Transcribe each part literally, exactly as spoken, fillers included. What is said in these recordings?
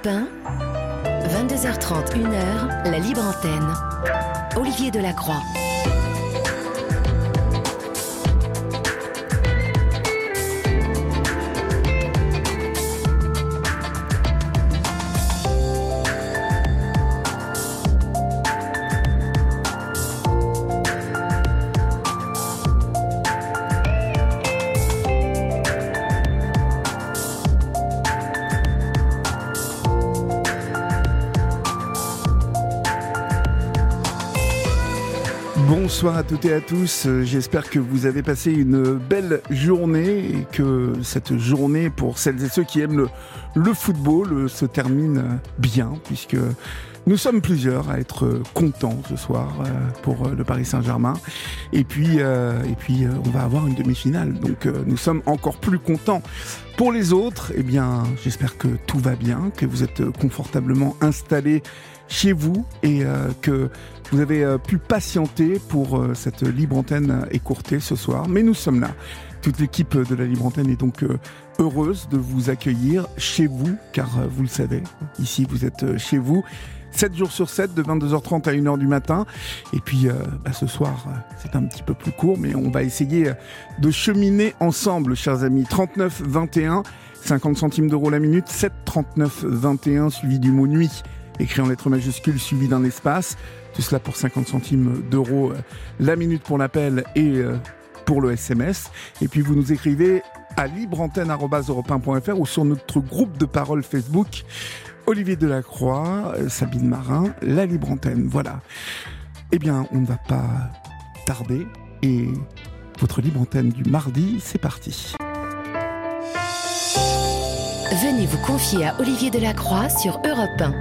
Europe un, vingt-deux heures trente, une heure, la libre antenne. Olivier Delacroix. Bonsoir à toutes et à tous, j'espère que vous avez passé une belle journée et que cette journée, pour celles et ceux qui aiment le, le football, se termine bien, puisque nous sommes plusieurs à être contents ce soir pour le Paris Saint-Germain. Et puis, euh, et puis on va avoir une demi-finale, donc nous sommes encore plus contents. Pour les autres, eh bien, j'espère que tout va bien, que vous êtes confortablement installés chez vous et euh, que vous avez euh, pu patienter pour euh, cette libre antenne écourtée ce soir. Mais nous sommes là. Toute l'équipe de la libre antenne est donc euh, heureuse de vous accueillir chez vous, car euh, vous le savez, ici vous êtes euh, chez vous, sept jours sur sept, de vingt-deux heures trente à une heure du matin. Et puis euh, bah, ce soir, euh, c'est un petit peu plus court, mais on va essayer euh, de cheminer ensemble, chers amis. trente-neuf vingt et un, cinquante centimes d'euros la minute, sept trente-neuf vingt et un, suivi du mot nuit, écrit en lettres majuscules, suivi d'un espace. Tout cela pour cinquante centimes d'euros la minute pour l'appel et pour le S M S. Et puis vous nous écrivez à libreantenne arobase europe un point f r ou sur notre groupe de parole Facebook. Olivier Delacroix, Sabine Marin, la libre antenne. Voilà. Eh bien, on ne va pas tarder. Et votre libre antenne du mardi, c'est parti. Venez vous confier à Olivier Delacroix sur Europe un.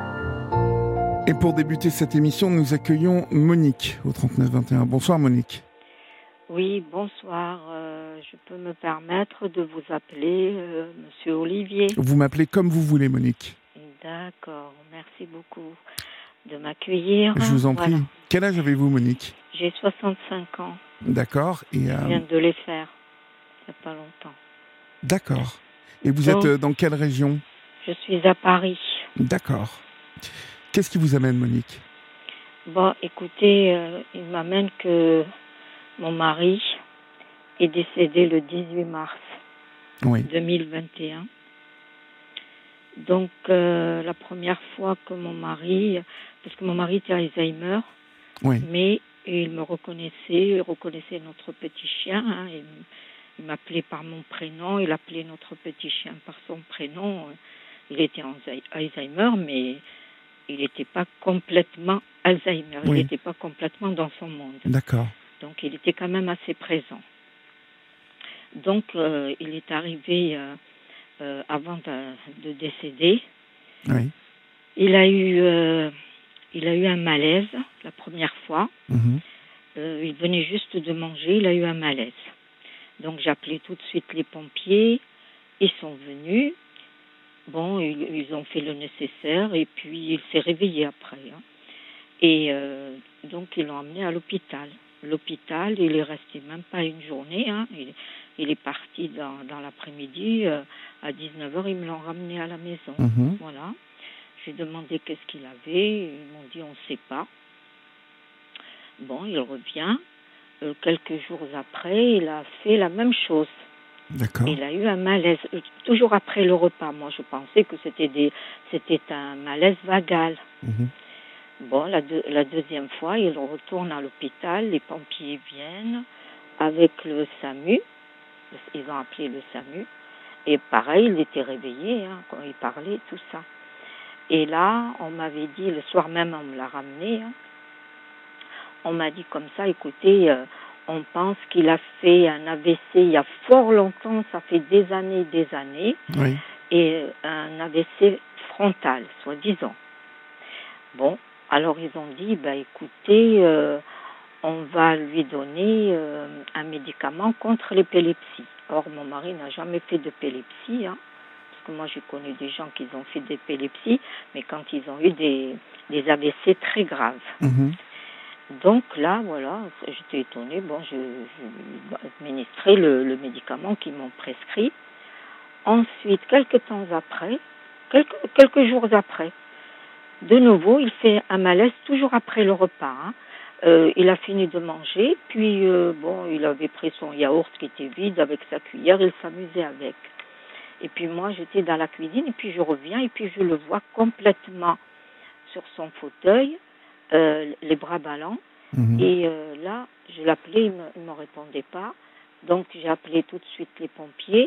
Et pour débuter cette émission, nous accueillons Monique au trente-neuf vingt et un. Bonsoir Monique. Oui, bonsoir. Euh, je peux me permettre de vous appeler euh, Monsieur Olivier. Vous m'appelez comme vous voulez Monique. D'accord, merci beaucoup de m'accueillir. Je vous en voilà. prie. Quel âge avez-vous Monique ? J'ai soixante-cinq ans. D'accord. Et je euh... viens de les faire, il n'y a pas longtemps. D'accord. Et vous Donc, êtes dans quelle région ? Je suis à Paris. D'accord. Qu'est-ce qui vous amène, Monique ? Bon, écoutez, euh, il m'amène que mon mari est décédé le dix-huit mars oui. deux mille vingt et un. Donc, euh, la première fois que mon mari, parce que mon mari était Alzheimer, oui. mais il me reconnaissait, il reconnaissait notre petit chien, hein, il, il m'appelait par mon prénom, il appelait notre petit chien par son prénom. Il était en Alzheimer, mais il n'était pas complètement Alzheimer, oui. Il n'était pas complètement dans son monde. D'accord. Donc, il était quand même assez présent. Donc, euh, il est arrivé euh, euh, avant de, de décéder. Oui. Il a eu, euh, il a eu un malaise la première fois. Mm-hmm. Euh, il venait juste de manger, il a eu un malaise. Donc, j'ai appelé tout de suite les pompiers. Ils sont venus. Bon, ils, ils ont fait le nécessaire et puis il s'est réveillé après. Hein. Et euh, donc, ils l'ont emmené à l'hôpital. L'hôpital, il est resté même pas une journée. Hein. Il, il est parti dans, dans l'après-midi. Euh, à dix-neuf heures, ils me l'ont ramené à la maison. Mm-hmm. Voilà. J'ai demandé qu'est-ce qu'il avait. Ils m'ont dit, on ne sait pas. Bon, il revient. Euh, quelques jours après, il a fait la même chose. D'accord. Il a eu un malaise, toujours après le repas. Moi, je pensais que c'était, des, c'était un malaise vagal. Mmh. Bon, la, deux, la deuxième fois, il retourne à l'hôpital, les pompiers viennent avec le SAMU. Ils ont appelé le SAMU. Et pareil, il était réveillé, hein, quand il parlait, tout ça. Et là, on m'avait dit, le soir même, on me l'a ramené. Hein, on m'a dit comme ça, écoutez... Euh, on pense qu'il a fait un A V C il y a fort longtemps, ça fait des années et des années, oui. Et un A V C frontal, soi-disant. Bon, alors ils ont dit, bah, écoutez, euh, on va lui donner euh, un médicament contre l'épilepsie. Or, mon mari n'a jamais fait d'épilepsie, hein, parce que moi, j'ai connu des gens qui ont fait d'épilepsie, mais quand ils ont eu des, des A V C très graves. Mmh. Donc là, voilà, j'étais étonnée. Bon, je, je administrais le, le médicament qu'ils m'ont prescrit. Ensuite, quelques temps après, quelques, quelques jours après, de nouveau, il fait un malaise, toujours après le repas. Hein. Euh, il a fini de manger, puis euh, bon, il avait pris son yaourt qui était vide avec sa cuillère, il s'amusait avec. Et puis moi, j'étais dans la cuisine, et puis je reviens, et puis je le vois complètement sur son fauteuil, euh, les bras ballants. Mmh. Et euh, là, je l'appelais, il ne me, me répondait pas. Donc j'ai appelé tout de suite les pompiers.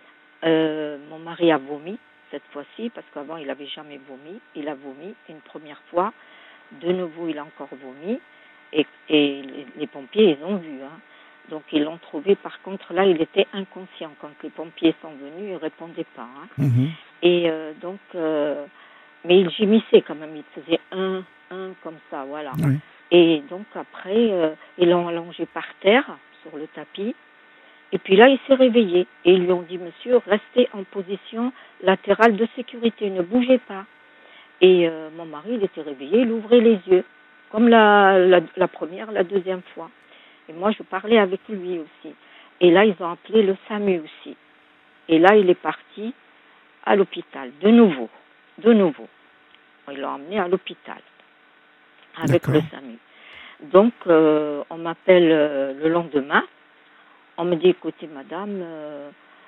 Euh, mon mari a vomi cette fois-ci, parce qu'avant il n'avait jamais vomi. Il a vomi une première fois, de nouveau il a encore vomi, et, et les, les pompiers ils ont vu. Hein. Donc ils l'ont trouvé, par contre là il était inconscient. Quand les pompiers sont venus, il ne répondait pas. Hein. Mmh. Et euh, donc, euh, mais il gémissait quand même, il faisait un, un comme ça, voilà. Oui. Et donc après, euh, ils l'ont allongé par terre, sur le tapis. Et puis là, il s'est réveillé. Et ils lui ont dit, monsieur, restez en position latérale de sécurité, ne bougez pas. Et euh, mon mari, il était réveillé, il ouvrait les yeux, comme la, la, la première, la deuxième fois. Et moi, je parlais avec lui aussi. Et là, ils ont appelé le SAMU aussi. Et là, il est parti à l'hôpital, de nouveau, de nouveau. Ils l'ont emmené à l'hôpital, avec D'accord. le SAMU. Donc, euh, on m'appelle euh, le lendemain. On me dit, écoutez, madame, euh,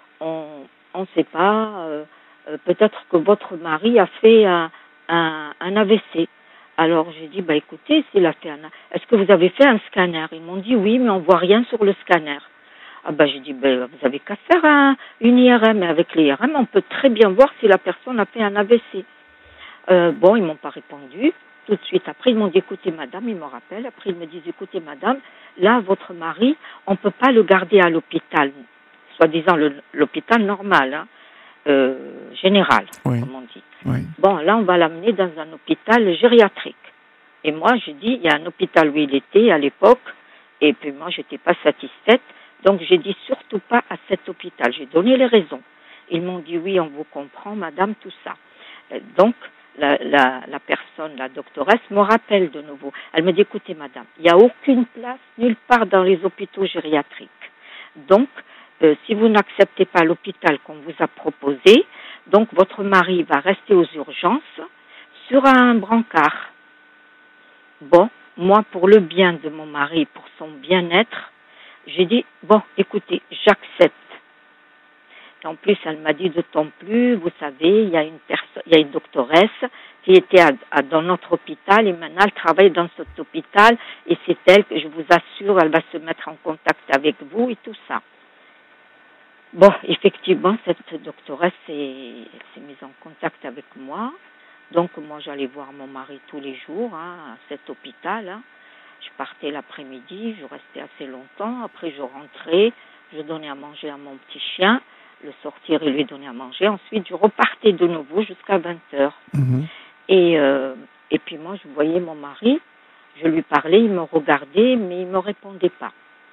on ne sait pas, euh, euh, peut-être que votre mari a fait un, un, un A V C. Alors, j'ai dit, bah, écoutez, s'il a fait un... Est-ce que vous avez fait un scanner? Ils m'ont dit, oui, mais on ne voit rien sur le scanner. Ah, bah, j'ai dit, bah, vous avez qu'à faire un, une I R M. Et avec l'I R M, on peut très bien voir si la personne a fait un A V C. Euh, bon, ils ne m'ont pas répondu. Tout de suite après, ils m'ont dit, écoutez, madame, ils me rappellent. Après, ils me disent, écoutez, madame, là, votre mari, on ne peut pas le garder à l'hôpital, soi-disant le, l'hôpital normal, hein, euh, général, oui. comme on dit. Oui. Bon, là, on va l'amener dans un hôpital gériatrique. Et moi, je dis, il y a un hôpital où il était à l'époque, et puis moi, je n'étais pas satisfaite, donc j'ai dit, surtout pas à cet hôpital. J'ai donné les raisons. Ils m'ont dit, oui, on vous comprend, madame, tout ça. Donc, La, la, la personne, la doctoresse, me rappelle de nouveau. Elle me dit, écoutez, madame, il n'y a aucune place nulle part dans les hôpitaux gériatriques. Donc, euh, si vous n'acceptez pas l'hôpital qu'on vous a proposé, donc votre mari va rester aux urgences sur un brancard. Bon, moi, pour le bien de mon mari, pour son bien-être, j'ai dit, bon, écoutez, j'accepte. En plus, elle m'a dit d'autant plus, vous savez, il y a une personne, il y a une doctoresse qui était à, à, dans notre hôpital et maintenant elle travaille dans cet hôpital et c'est elle que je vous assure, elle va se mettre en contact avec vous et tout ça. Bon, effectivement, cette doctoresse s'est, s'est mise en contact avec moi. Donc, moi, j'allais voir mon mari tous les jours hein, à cet hôpital. Hein. Je partais l'après-midi, je restais assez longtemps. Après, je rentrais, je donnais à manger à mon petit chien. Le sortir et lui donner à manger. Ensuite, je repartais de nouveau jusqu'à vingt heures. Mmh. Et, euh, et puis moi, je voyais mon mari, je lui parlais, il me regardait, mais il ne me répondait pas.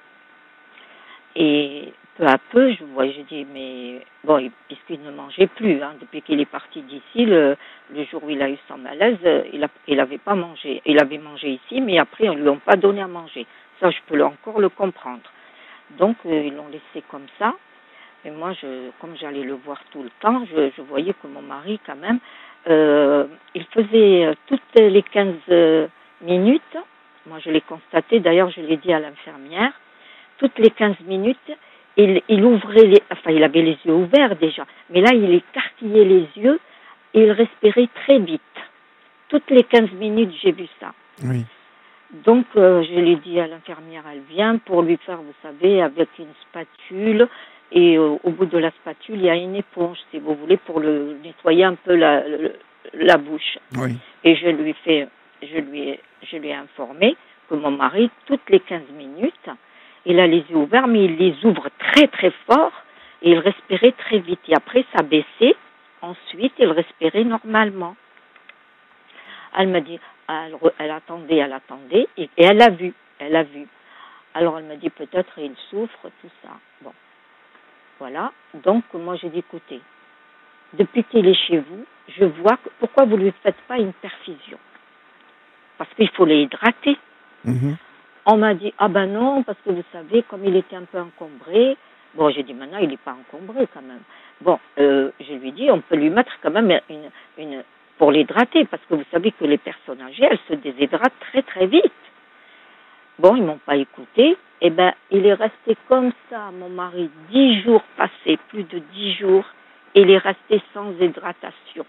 Et peu à peu, je voyais, je dis, mais bon, puisqu'il ne mangeait plus, hein, depuis qu'il est parti d'ici, le, le jour où il a eu son malaise, il n'avait pas mangé. Il avait mangé ici, mais après, on ne lui a pas donné à manger. Ça, je peux encore le comprendre. Donc, euh, ils l'ont laissé comme ça. Et moi, je, comme j'allais le voir tout le temps, je, je voyais que mon mari, quand même, euh, il faisait toutes les quinze minutes, moi je l'ai constaté, d'ailleurs je l'ai dit à l'infirmière, toutes les quinze minutes, il, il ouvrait les, enfin il avait les yeux ouverts déjà, mais là il écarquillait les yeux et il respirait très vite. Toutes les quinze minutes, j'ai vu ça. Oui. Donc, euh, je l'ai dit à l'infirmière, elle vient pour lui faire, vous savez, avec une spatule. Et euh, au bout de la spatule, il y a une éponge, si vous voulez, pour le nettoyer un peu la, la, la bouche. Oui. Et je lui, fais, je, lui ai, je lui ai informé que mon mari, toutes les quinze minutes, il a les yeux ouverts, mais il les ouvre très très fort et il respirait très vite. Et après, ça baissait. Ensuite, il respirait normalement. Elle m'a dit, elle, elle attendait, elle attendait, et, et elle a vu, elle a vu. Alors, elle m'a dit, peut-être il souffre, tout ça. Bon. Voilà, donc moi j'ai dit, écoutez, depuis qu'il est chez vous, je vois que, pourquoi vous ne lui faites pas une perfusion? Parce qu'il faut les hydrater. Mm-hmm. On m'a dit, ah ben non, parce que vous savez, comme il était un peu encombré, Bon, j'ai dit, maintenant, il n'est pas encombré quand même. Bon, euh, je lui dis, on peut lui mettre quand même une, une, pour l'hydrater, parce que vous savez que les personnes âgées, elles se déshydratent très très vite. Bon, ils m'ont pas écouté. Eh ben, il est resté comme ça, mon mari, dix jours passés, plus de dix jours, et il est resté sans hydratation.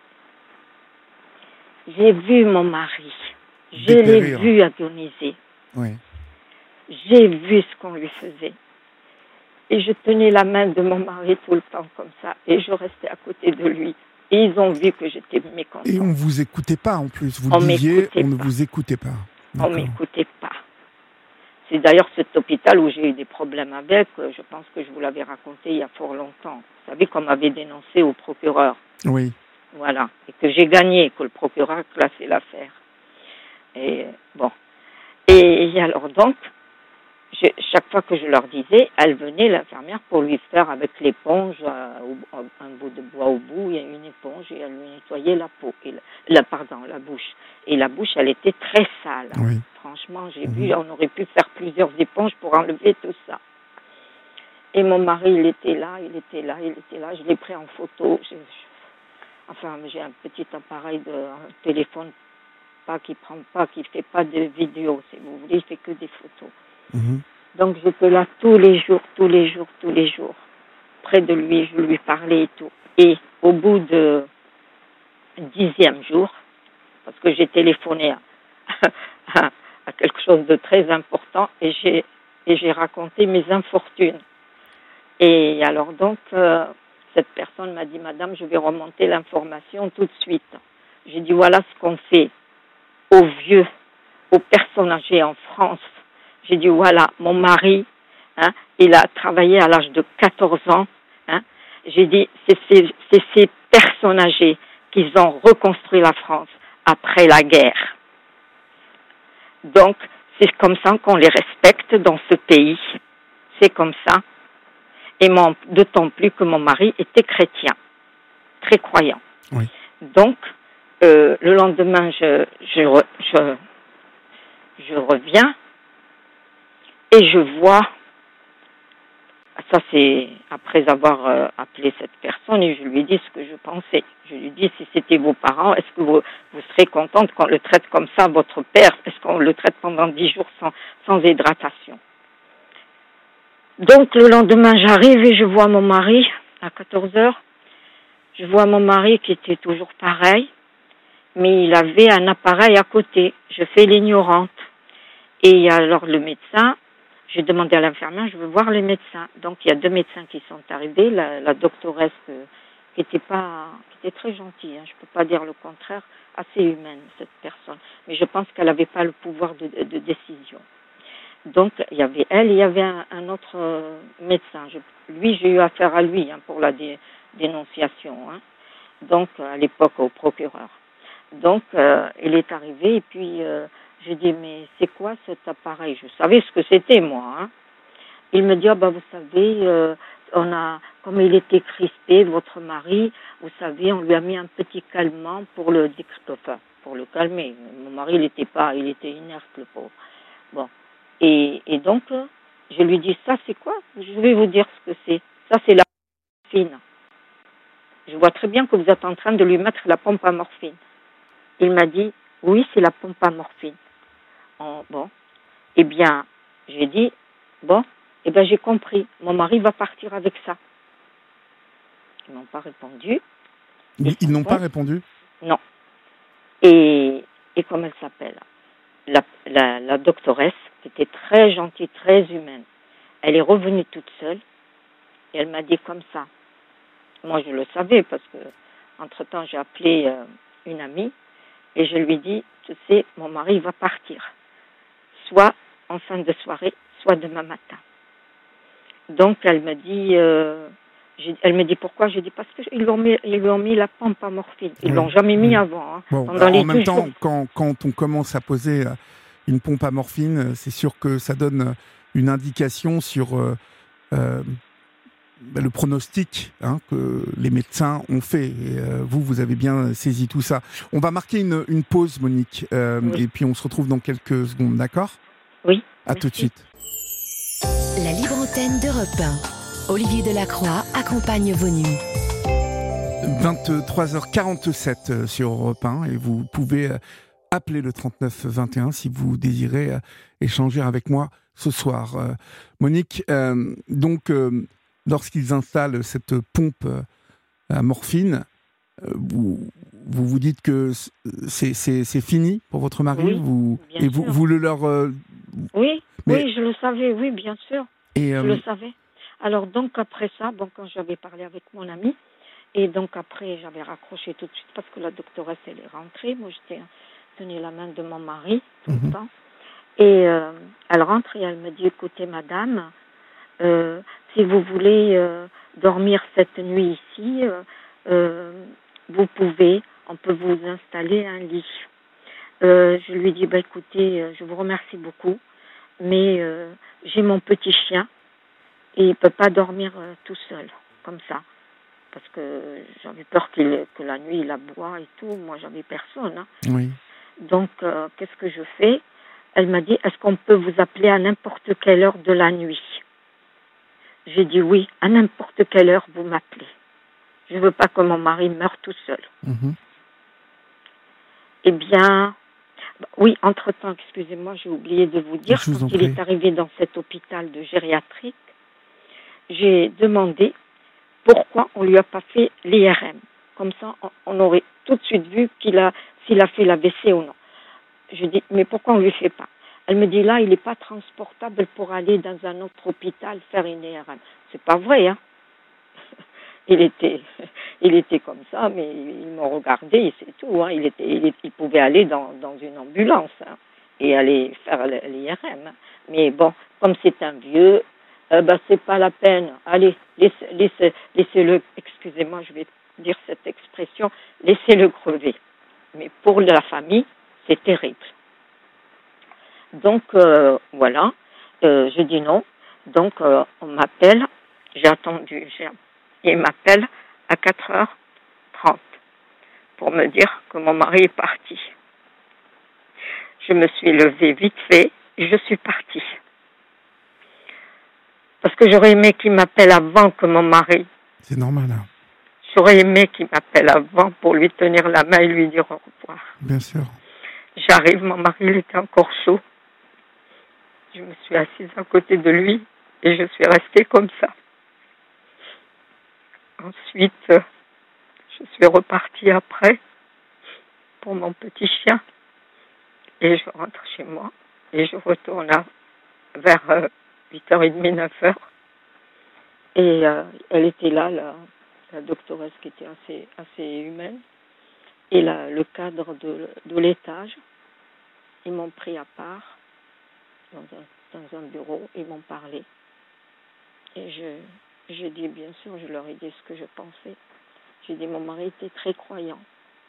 J'ai vu mon mari, je l'ai vu agoniser. Oui. J'ai vu ce qu'on lui faisait. Et je tenais la main de mon mari tout le temps comme ça, et je restais à côté de lui. Et ils ont vu que j'étais mécontente. Et on ne vous écoutait pas en plus, vous on le disiez, on pas. ne vous écoutait pas. D'accord. On ne m'écoutait pas. C'est d'ailleurs cet hôpital où j'ai eu des problèmes avec, je pense que je vous l'avais raconté il y a fort longtemps. Vous savez qu'on m'avait dénoncé au procureur. Oui. Voilà, et que j'ai gagné, que le procureur a classé l'affaire. Et bon. Et, et alors donc, je, chaque fois que je leur disais, elle venait, l'infirmière, pour lui faire avec l'éponge, euh, un bout de bois au bout, il y a une éponge, et elle lui nettoyait la peau, et la, la, pardon, la bouche. Et la bouche, elle était très sale. Oui. Franchement, j'ai mmh. vu, on aurait pu faire plusieurs éponges pour enlever tout ça. Et mon mari, il était là, il était là, il était là, je l'ai pris en photo. Je, je, enfin, j'ai un petit appareil de un téléphone, pas qui prend pas, qui fait pas de vidéo, si vous voulez, il fait que des photos. Mmh. Donc j'étais là tous les jours, tous les jours, tous les jours, près de lui, je lui parlais et tout. Et au bout de dixième jour, parce que j'ai téléphoné à, à, à quelque chose de très important, et j'ai, et j'ai raconté mes infortunes. Et alors donc, euh, cette personne m'a dit, madame, je vais remonter l'information tout de suite. J'ai dit, voilà ce qu'on fait aux vieux, aux personnes âgées en France. J'ai dit, voilà, mon mari, hein, il a travaillé à l'âge de quatorze ans. Hein. J'ai dit, c'est, c'est, c'est ces personnes âgées qui ont reconstruit la France après la guerre. Donc, c'est comme ça qu'on les respecte dans ce pays. C'est comme ça. Et mon, d'autant plus que mon mari était chrétien, très croyant. Oui. Donc, euh, le lendemain, je, je, je, je reviens et je vois, ça c'est après avoir euh, appelé cette personne, et je lui ai dit ce que je pensais. Je lui ai dit, si c'était vos parents, est-ce que vous, vous serez contente qu'on le traite comme ça, votre père? Est-ce qu'on le traite pendant dix jours sans, sans hydratation? Donc, le lendemain, j'arrive et je vois mon mari, à quatorze heures, je vois mon mari qui était toujours pareil, mais il avait un appareil à côté. Je fais l'ignorante. Et alors, le médecin, j'ai demandé à l'infirmière, je veux voir les médecins. Donc, il y a deux médecins qui sont arrivés, la, la doctoresse euh, qui était pas, qui était très gentille, hein, je peux pas dire le contraire, assez humaine, cette personne. Mais je pense qu'elle n'avait pas le pouvoir de, de, de décision. Donc, il y avait elle, il y avait un, un autre euh, médecin. Je, lui, j'ai eu affaire à lui hein, pour la dé, dénonciation. Hein. Donc, à l'époque, au procureur. Donc, euh, il est arrivé et puis euh, j'ai dit, mais c'est quoi cet appareil? Je savais ce que c'était, moi. Hein. Il me dit, ah ben, vous savez, euh, on a, comme il était crispé, votre mari, vous savez, on lui a mis un petit calmant pour le, enfin, pour le calmer. Mon mari, il était pas, il était inerte, le pauvre. Bon. Et, et donc, je lui dis, ça c'est quoi? Je vais vous dire ce que c'est. Ça c'est la morphine. Je vois très bien que vous êtes en train de lui mettre la pompe à morphine. Il m'a dit, oui, c'est la pompe à morphine. Oh, bon, eh bien, j'ai dit, bon, eh bien j'ai compris, mon mari va partir avec ça. Ils m'ont pas répondu. Ils, ils n'ont pas répondu? Non. Et, et comment elle s'appelle? La, la, la doctoresse, qui était très gentille, très humaine, elle est revenue toute seule et elle m'a dit comme ça. Moi, je le savais parce que, entre-temps, j'ai appelé euh, une amie et je lui ai dit, tu sais, mon mari va partir, soit en fin de soirée, soit demain matin. Donc, elle me dit, euh, elle me dit pourquoi? J'ai dit parce qu'ils lui ont mis, ils lui ont mis la pompe à morphine. Ils oui. l'ont jamais mis oui. avant. Hein, bon, pendant les en même temps, quand, quand on commence à poser une pompe à morphine, c'est sûr que ça donne une indication sur euh, euh, le pronostic hein, que les médecins ont fait. Et, euh, vous, vous avez bien saisi tout ça. On va marquer une, une pause, Monique, euh, oui. et puis on se retrouve dans quelques secondes, d'accord? Oui. À merci. Tout de suite. La libre antenne d'Europe un. Olivier Delacroix accompagne vos nuits. vingt-trois heures quarante-sept sur Europe un et vous pouvez appeler le trente-neuf vingt et un si vous désirez échanger avec moi ce soir. Euh, Monique, euh, donc euh, lorsqu'ils installent cette pompe à morphine, euh, vous, vous vous dites que c'est, c'est, c'est fini pour votre mari, oui, vous, bien et sûr. vous, vous le leur... Euh, oui, mais, oui, je le savais, oui, bien sûr, et, euh, je le savais. Alors donc après ça, bon, quand j'avais parlé avec mon ami, et donc après j'avais raccroché tout de suite parce que la doctoresse elle est rentrée, moi j'étais tenue la main de mon mari tout mm-hmm. le temps, et euh, elle rentre et elle me dit, écoutez madame, euh, si vous voulez euh, dormir cette nuit ici, euh, euh, vous pouvez, on peut vous installer un lit. Euh, je lui dis, bah écoutez, je vous remercie beaucoup, mais euh, j'ai mon petit chien et il ne peut pas dormir euh, tout seul, comme ça. Parce que j'avais peur qu'il, que la nuit il aboie et tout, moi j'avais personne. Hein. Oui. Donc, euh, qu'est-ce que je fais? Elle m'a dit, est-ce qu'on peut vous appeler à n'importe quelle heure de la nuit? J'ai dit oui, à n'importe quelle heure vous m'appelez. Je ne veux pas que mon mari meure tout seul. Mm-hmm. Eh bien, oui, entre-temps, excusez-moi, j'ai oublié de vous dire, vous quand il est arrivé dans cet hôpital de gériatrique, j'ai demandé pourquoi on ne lui a pas fait l'I R M. Comme ça, on aurait tout de suite vu qu'il a, s'il a fait l'A V C ou non. Je dis, mais pourquoi on ne lui fait pas? Elle me dit, là, il n'est pas transportable pour aller dans un autre hôpital faire une I R M. C'est pas vrai, hein. Il était, il était comme ça, mais il m'a regardé et c'est tout. Hein. Il, était, il, il pouvait aller dans, dans une ambulance hein, et aller faire l'I R M. Mais bon, comme c'est un vieux, euh, bah, c'est pas la peine. Allez, laissez, laissez, laissez-le, excusez-moi, je vais dire cette expression, laissez-le crever. Mais pour la famille, c'est terrible. Donc, euh, voilà, euh, je dis non. Donc, euh, on m'appelle, j'ai attendu, j'ai il m'appelle à quatre heures trente pour me dire que mon mari est parti. Je me suis levée vite fait et je suis partie. Parce que j'aurais aimé qu'il m'appelle avant que mon mari. C'est normal. Hein. J'aurais aimé qu'il m'appelle avant pour lui tenir la main et lui dire au revoir. Bien sûr. J'arrive, mon mari il était encore chaud. Je me suis assise à côté de lui et je suis restée comme ça. Ensuite, je suis repartie après pour mon petit chien et je rentre chez moi et je retourne à, vers euh, huit heures trente, neuf heures et euh, elle était là, la, la doctoresse qui était assez, assez humaine et la, le cadre de, de l'étage, ils m'ont pris à part dans un, dans un bureau, ils m'ont parlé et je... J'ai dit, bien sûr, je leur ai dit ce que je pensais. J'ai dit, mon mari était très croyant.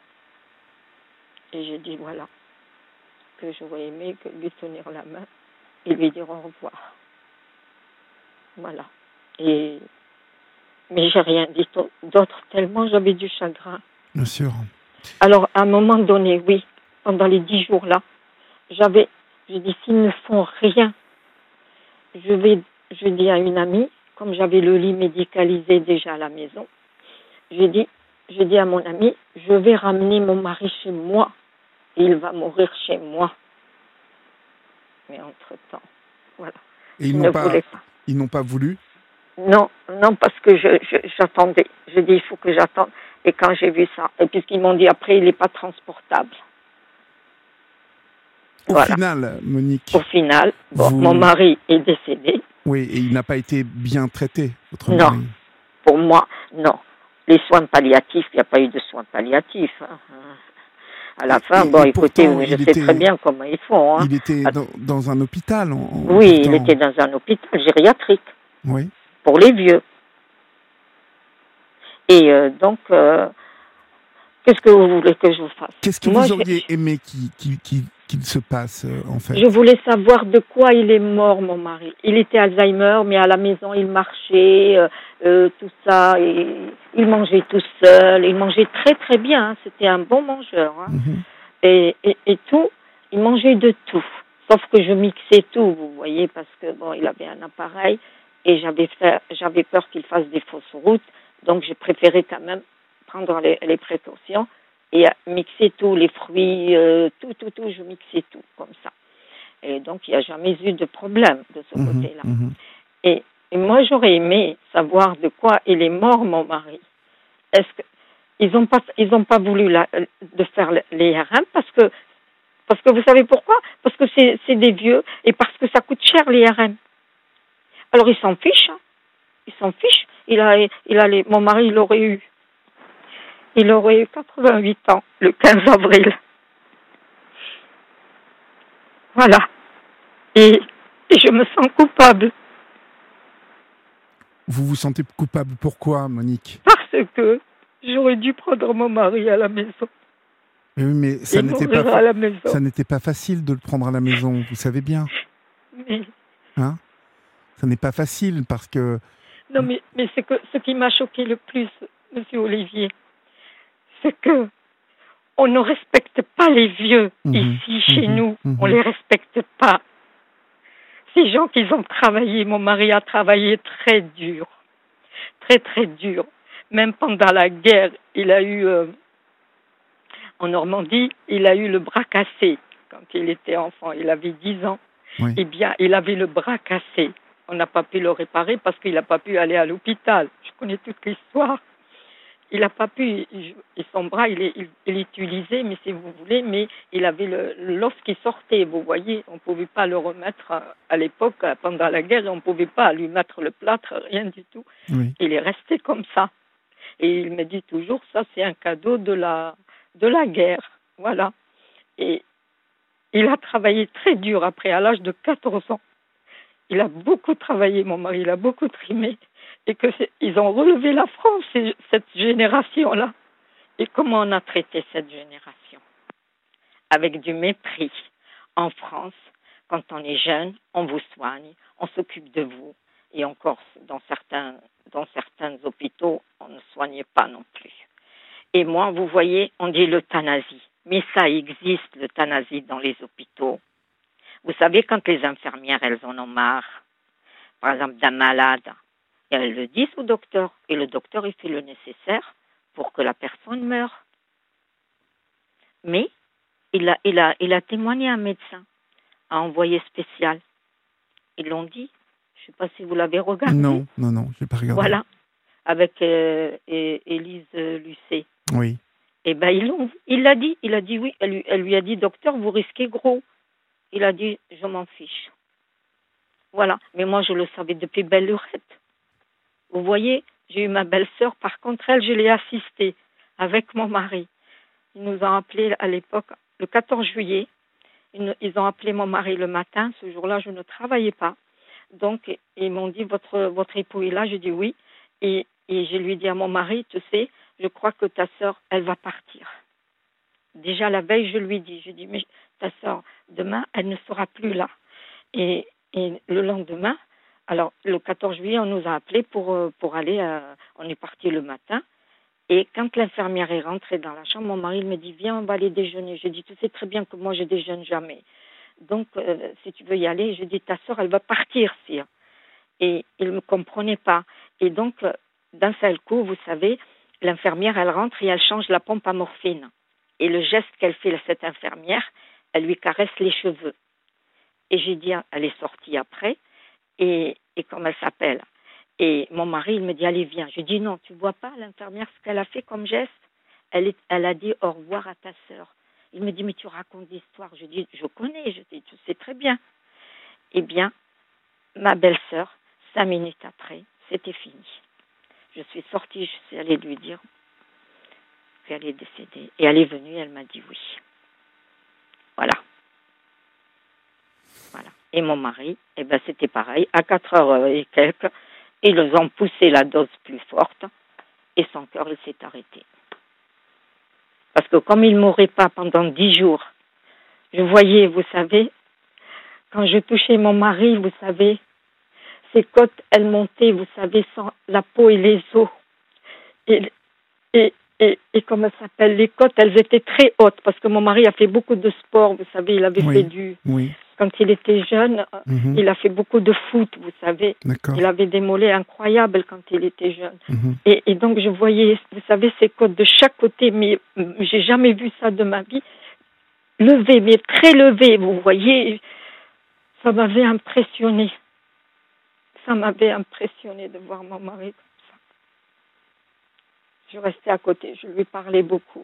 Et j'ai dit, voilà, que j'aurais aimé que lui tenir la main et lui dire au revoir. Voilà. Et, mais j'ai rien dit d'autre, tellement j'avais du chagrin. Bien sûr. Alors, à un moment donné, oui, pendant les dix jours là, j'avais, je dis, s'ils ne font rien, je vais, je dis à une amie, comme j'avais le lit médicalisé déjà à la maison, j'ai dit, j'ai dit à mon ami, je vais ramener mon mari chez moi et il va mourir chez moi. Mais entre-temps, voilà. Et ils n'ont pas, pas, ils n'ont pas voulu? Non, non, parce que je, je, j'attendais. Je dis, il faut que j'attende. Et quand j'ai vu ça, et puisqu'ils m'ont dit après, il n'est pas transportable. Au voilà. final, Monique. Au final, bon, vous... mon mari est décédé. Oui, et il n'a pas été bien traité, votre non, mari. Pour moi, non. Les soins palliatifs, il n'y a pas eu de soins palliatifs. Hein. À la fin, et, bon, et écoutez, pourtant, je sais était, très bien comment ils font. Hein. Il était dans, dans un hôpital. En, en oui, pourtant... il était dans un hôpital gériatrique. Oui. Pour les vieux. Et euh, donc, euh, qu'est-ce que vous voulez que je vous fasse? Qu'est-ce que Moi, vous auriez j'ai... aimé qu'il, qu'il, qu'il, qu'il se passe, euh, en fait? Je voulais savoir de quoi il est mort, mon mari. Il était Alzheimer, mais à la maison, il marchait, euh, euh, tout ça. Et il mangeait tout seul. Il mangeait très, très bien. Hein. C'était un bon mangeur. Hein. Mm-hmm. Et, et, et tout, il mangeait de tout. Sauf que je mixais tout, vous voyez, parce que, bon, il avait un appareil. et j'avais, fait, j'avais peur qu'il fasse des fausses routes, donc j'ai préféré quand même prendre les, les précautions et mixer tous les fruits, euh, tout, tout, tout, je mixais tout comme ça. Et donc, il n'y a jamais eu de problème de ce mmh, côté-là. Mmh. Et, et moi, j'aurais aimé savoir de quoi il est mort, mon mari. Est-ce qu'ils n'ont pas, ils ont pas voulu la, de faire les I R M parce que, parce que vous savez pourquoi? Parce que c'est, c'est des vieux et parce que ça coûte cher, les I R M. Alors, ils s'en fichent. Hein. Ils s'en fichent. Il a, il a les, mon mari, il aurait eu, il aurait eu quatre-vingt-huit ans le quinze avril. Voilà. Et, et je me sens coupable. Vous vous sentez coupable pourquoi, Monique? Parce que j'aurais dû prendre mon mari à la maison. Mais oui, mais ça n'était pas, fa- ça n'était pas facile de le prendre à la maison, vous savez bien. Mais... Hein? Ça n'est pas facile parce que... Non, mais, mais c'est que ce qui m'a choqué le plus, Monsieur Olivier, c'est que on ne respecte pas les vieux mmh, ici, chez mmh, nous. Mmh. On les respecte pas. Ces gens qui ont travaillé, mon mari a travaillé très dur. Très, très dur. Même pendant la guerre, il a eu, euh, en Normandie, il a eu le bras cassé. Quand il était enfant, il avait dix ans. Oui. Eh bien, il avait le bras cassé. On n'a pas pu le réparer parce qu'il n'a pas pu aller à l'hôpital. Je connais toute l'histoire. Il n'a pas pu, il, son bras, il est, il, il est utilisé, mais si vous voulez, mais il avait le, l'os qui sortait, vous voyez, on ne pouvait pas le remettre à, à l'époque, pendant la guerre, on ne pouvait pas lui mettre le plâtre, rien du tout. Oui. Il est resté comme ça. Et il me dit toujours, ça c'est un cadeau de la, de la guerre, voilà. Et il a travaillé très dur après, à l'âge de quatorze ans. Il a beaucoup travaillé, mon mari, il a beaucoup trimé. Et qu'ils ont relevé la France, cette génération-là. Et comment on a traité cette génération? Avec du mépris. En France, quand on est jeune, on vous soigne, on s'occupe de vous. Et encore, dans certains, dans certains hôpitaux, on ne soignait pas non plus. Et moi, vous voyez, on dit l'euthanasie. Mais ça existe, l'euthanasie, dans les hôpitaux. Vous savez, quand les infirmières, elles en ont marre, par exemple, d'un malade, et elles le disent au docteur, et le docteur, il fait le nécessaire pour que la personne meure. Mais, il a, il a, il a témoigné à un médecin, à envoyé spécial. Ils l'ont dit. Je ne sais pas si vous l'avez regardé. Non, non, non, je n'ai pas regardé. Voilà, avec euh, Élise Lucet. Oui. Eh bien, ils l'ont, il l'a dit, il a dit oui. Elle lui, elle lui a dit, docteur, vous risquez gros. Il a dit, je m'en fiche. Voilà, mais moi, je le savais depuis belle lurette. Vous voyez, j'ai eu ma belle-sœur, par contre, elle, je l'ai assistée avec mon mari. Ils nous ont appelés à l'époque, le quatorze juillet, ils, ils ont appelé mon mari le matin. Ce jour-là, je ne travaillais pas. Donc, ils m'ont dit, votre, votre époux est là. J'ai dit oui. Et, et je lui ai dit à mon mari, tu sais, je crois que ta sœur, elle va partir. Déjà la veille, je lui ai dit, je dis, mais ta sœur, demain, elle ne sera plus là. Et, et le lendemain, alors le quatorze juillet, on nous a appelés pour, pour aller, à, on est parti le matin. Et quand l'infirmière est rentrée dans la chambre, mon mari il me dit, viens, on va aller déjeuner. Je dis, tu sais très bien que moi, je déjeune jamais. Donc, euh, si tu veux y aller, je dis, ta sœur, elle va partir, sire. Et il ne me comprenait pas. Et donc, d'un seul coup, vous savez, l'infirmière, elle rentre et elle change la pompe à morphine. Et le geste qu'elle fait à cette infirmière, elle lui caresse les cheveux. Et j'ai dit, elle est sortie après, et, et comment elle s'appelle? Et mon mari, il me dit, allez, viens. Je dis, non, tu vois pas l'infirmière, ce qu'elle a fait comme geste? Elle, est, elle a dit au revoir à ta sœur. Il me dit, mais tu racontes des histoires. Je dis, je connais, je dis, tu sais très bien. Eh bien, ma belle-sœur, cinq minutes après, c'était fini. Je suis sortie, je suis allée lui dire qu'elle est décédée. Et elle est venue, elle m'a dit oui. Voilà. Voilà. Et mon mari, eh ben, c'était pareil. À quatre heures et quelques, ils ont poussé la dose plus forte et son cœur, il s'est arrêté. Parce que comme il ne mourait pas pendant dix jours, je voyais, vous savez, quand je touchais mon mari, vous savez, ses côtes, elles montaient, vous savez, sans la peau et les os. Et, et, et, et comment ça s'appelle, les côtes, elles étaient très hautes, parce que mon mari a fait beaucoup de sport, vous savez, il avait oui, fait du... Oui. quand il était jeune, mmh. il a fait beaucoup de foot, vous savez. D'accord. Il avait des mollets incroyables quand il était jeune. Mmh. Et, et donc, je voyais, vous savez, ses côtes de chaque côté, mais j'ai jamais vu ça de ma vie. Levées, mais très levées, vous voyez. Ça m'avait impressionné. Ça m'avait impressionné de voir mon mari comme ça. Je restais à côté, je lui parlais beaucoup.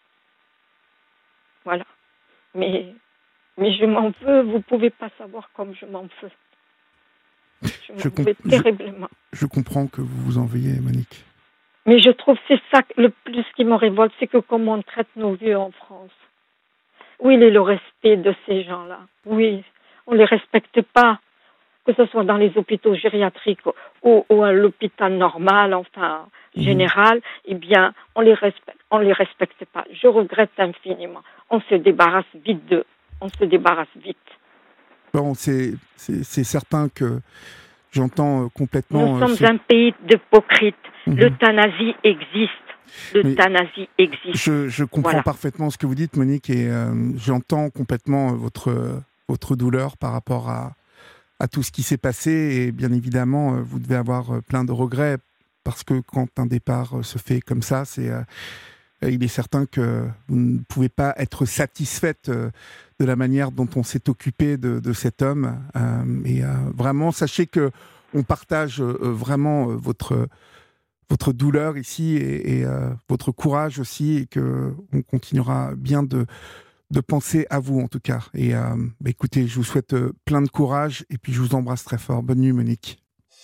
Voilà. Mais, mais je m'en veux, vous ne pouvez pas savoir comme je m'en veux. Je m'en je veux comp- terriblement. Je, je comprends que vous vous en veuillez, Monique. Mais je trouve que c'est ça le plus qui me révolte, c'est que comment on traite nos vieux en France. Où il est le respect de ces gens-là? Oui, on ne les respecte pas, que ce soit dans les hôpitaux gériatriques ou, ou à l'hôpital normal, enfin mmh. général, eh bien, on les respecte, on les respecte pas. Je regrette infiniment. On se débarrasse vite d'eux. On se débarrasse vite. Bon, c'est, c'est, c'est certain que j'entends complètement... Nous sommes ce... un pays d'hypocrites. Mmh. L'euthanasie existe. L'euthanasie Mais existe. Je, je comprends voilà. parfaitement ce que vous dites, Monique, et euh, j'entends complètement votre, votre douleur par rapport à, à tout ce qui s'est passé. Et bien évidemment, vous devez avoir plein de regrets, parce que quand un départ se fait comme ça, c'est... Euh, il est certain que vous ne pouvez pas être satisfaite de la manière dont on s'est occupé de, de cet homme. Euh, et euh, vraiment, sachez que on partage euh, vraiment votre, votre douleur ici et, et euh, votre courage aussi, et qu'on continuera bien de, de penser à vous en tout cas. Et euh, bah, écoutez, je vous souhaite plein de courage et puis je vous embrasse très fort. Bonne nuit, Monique.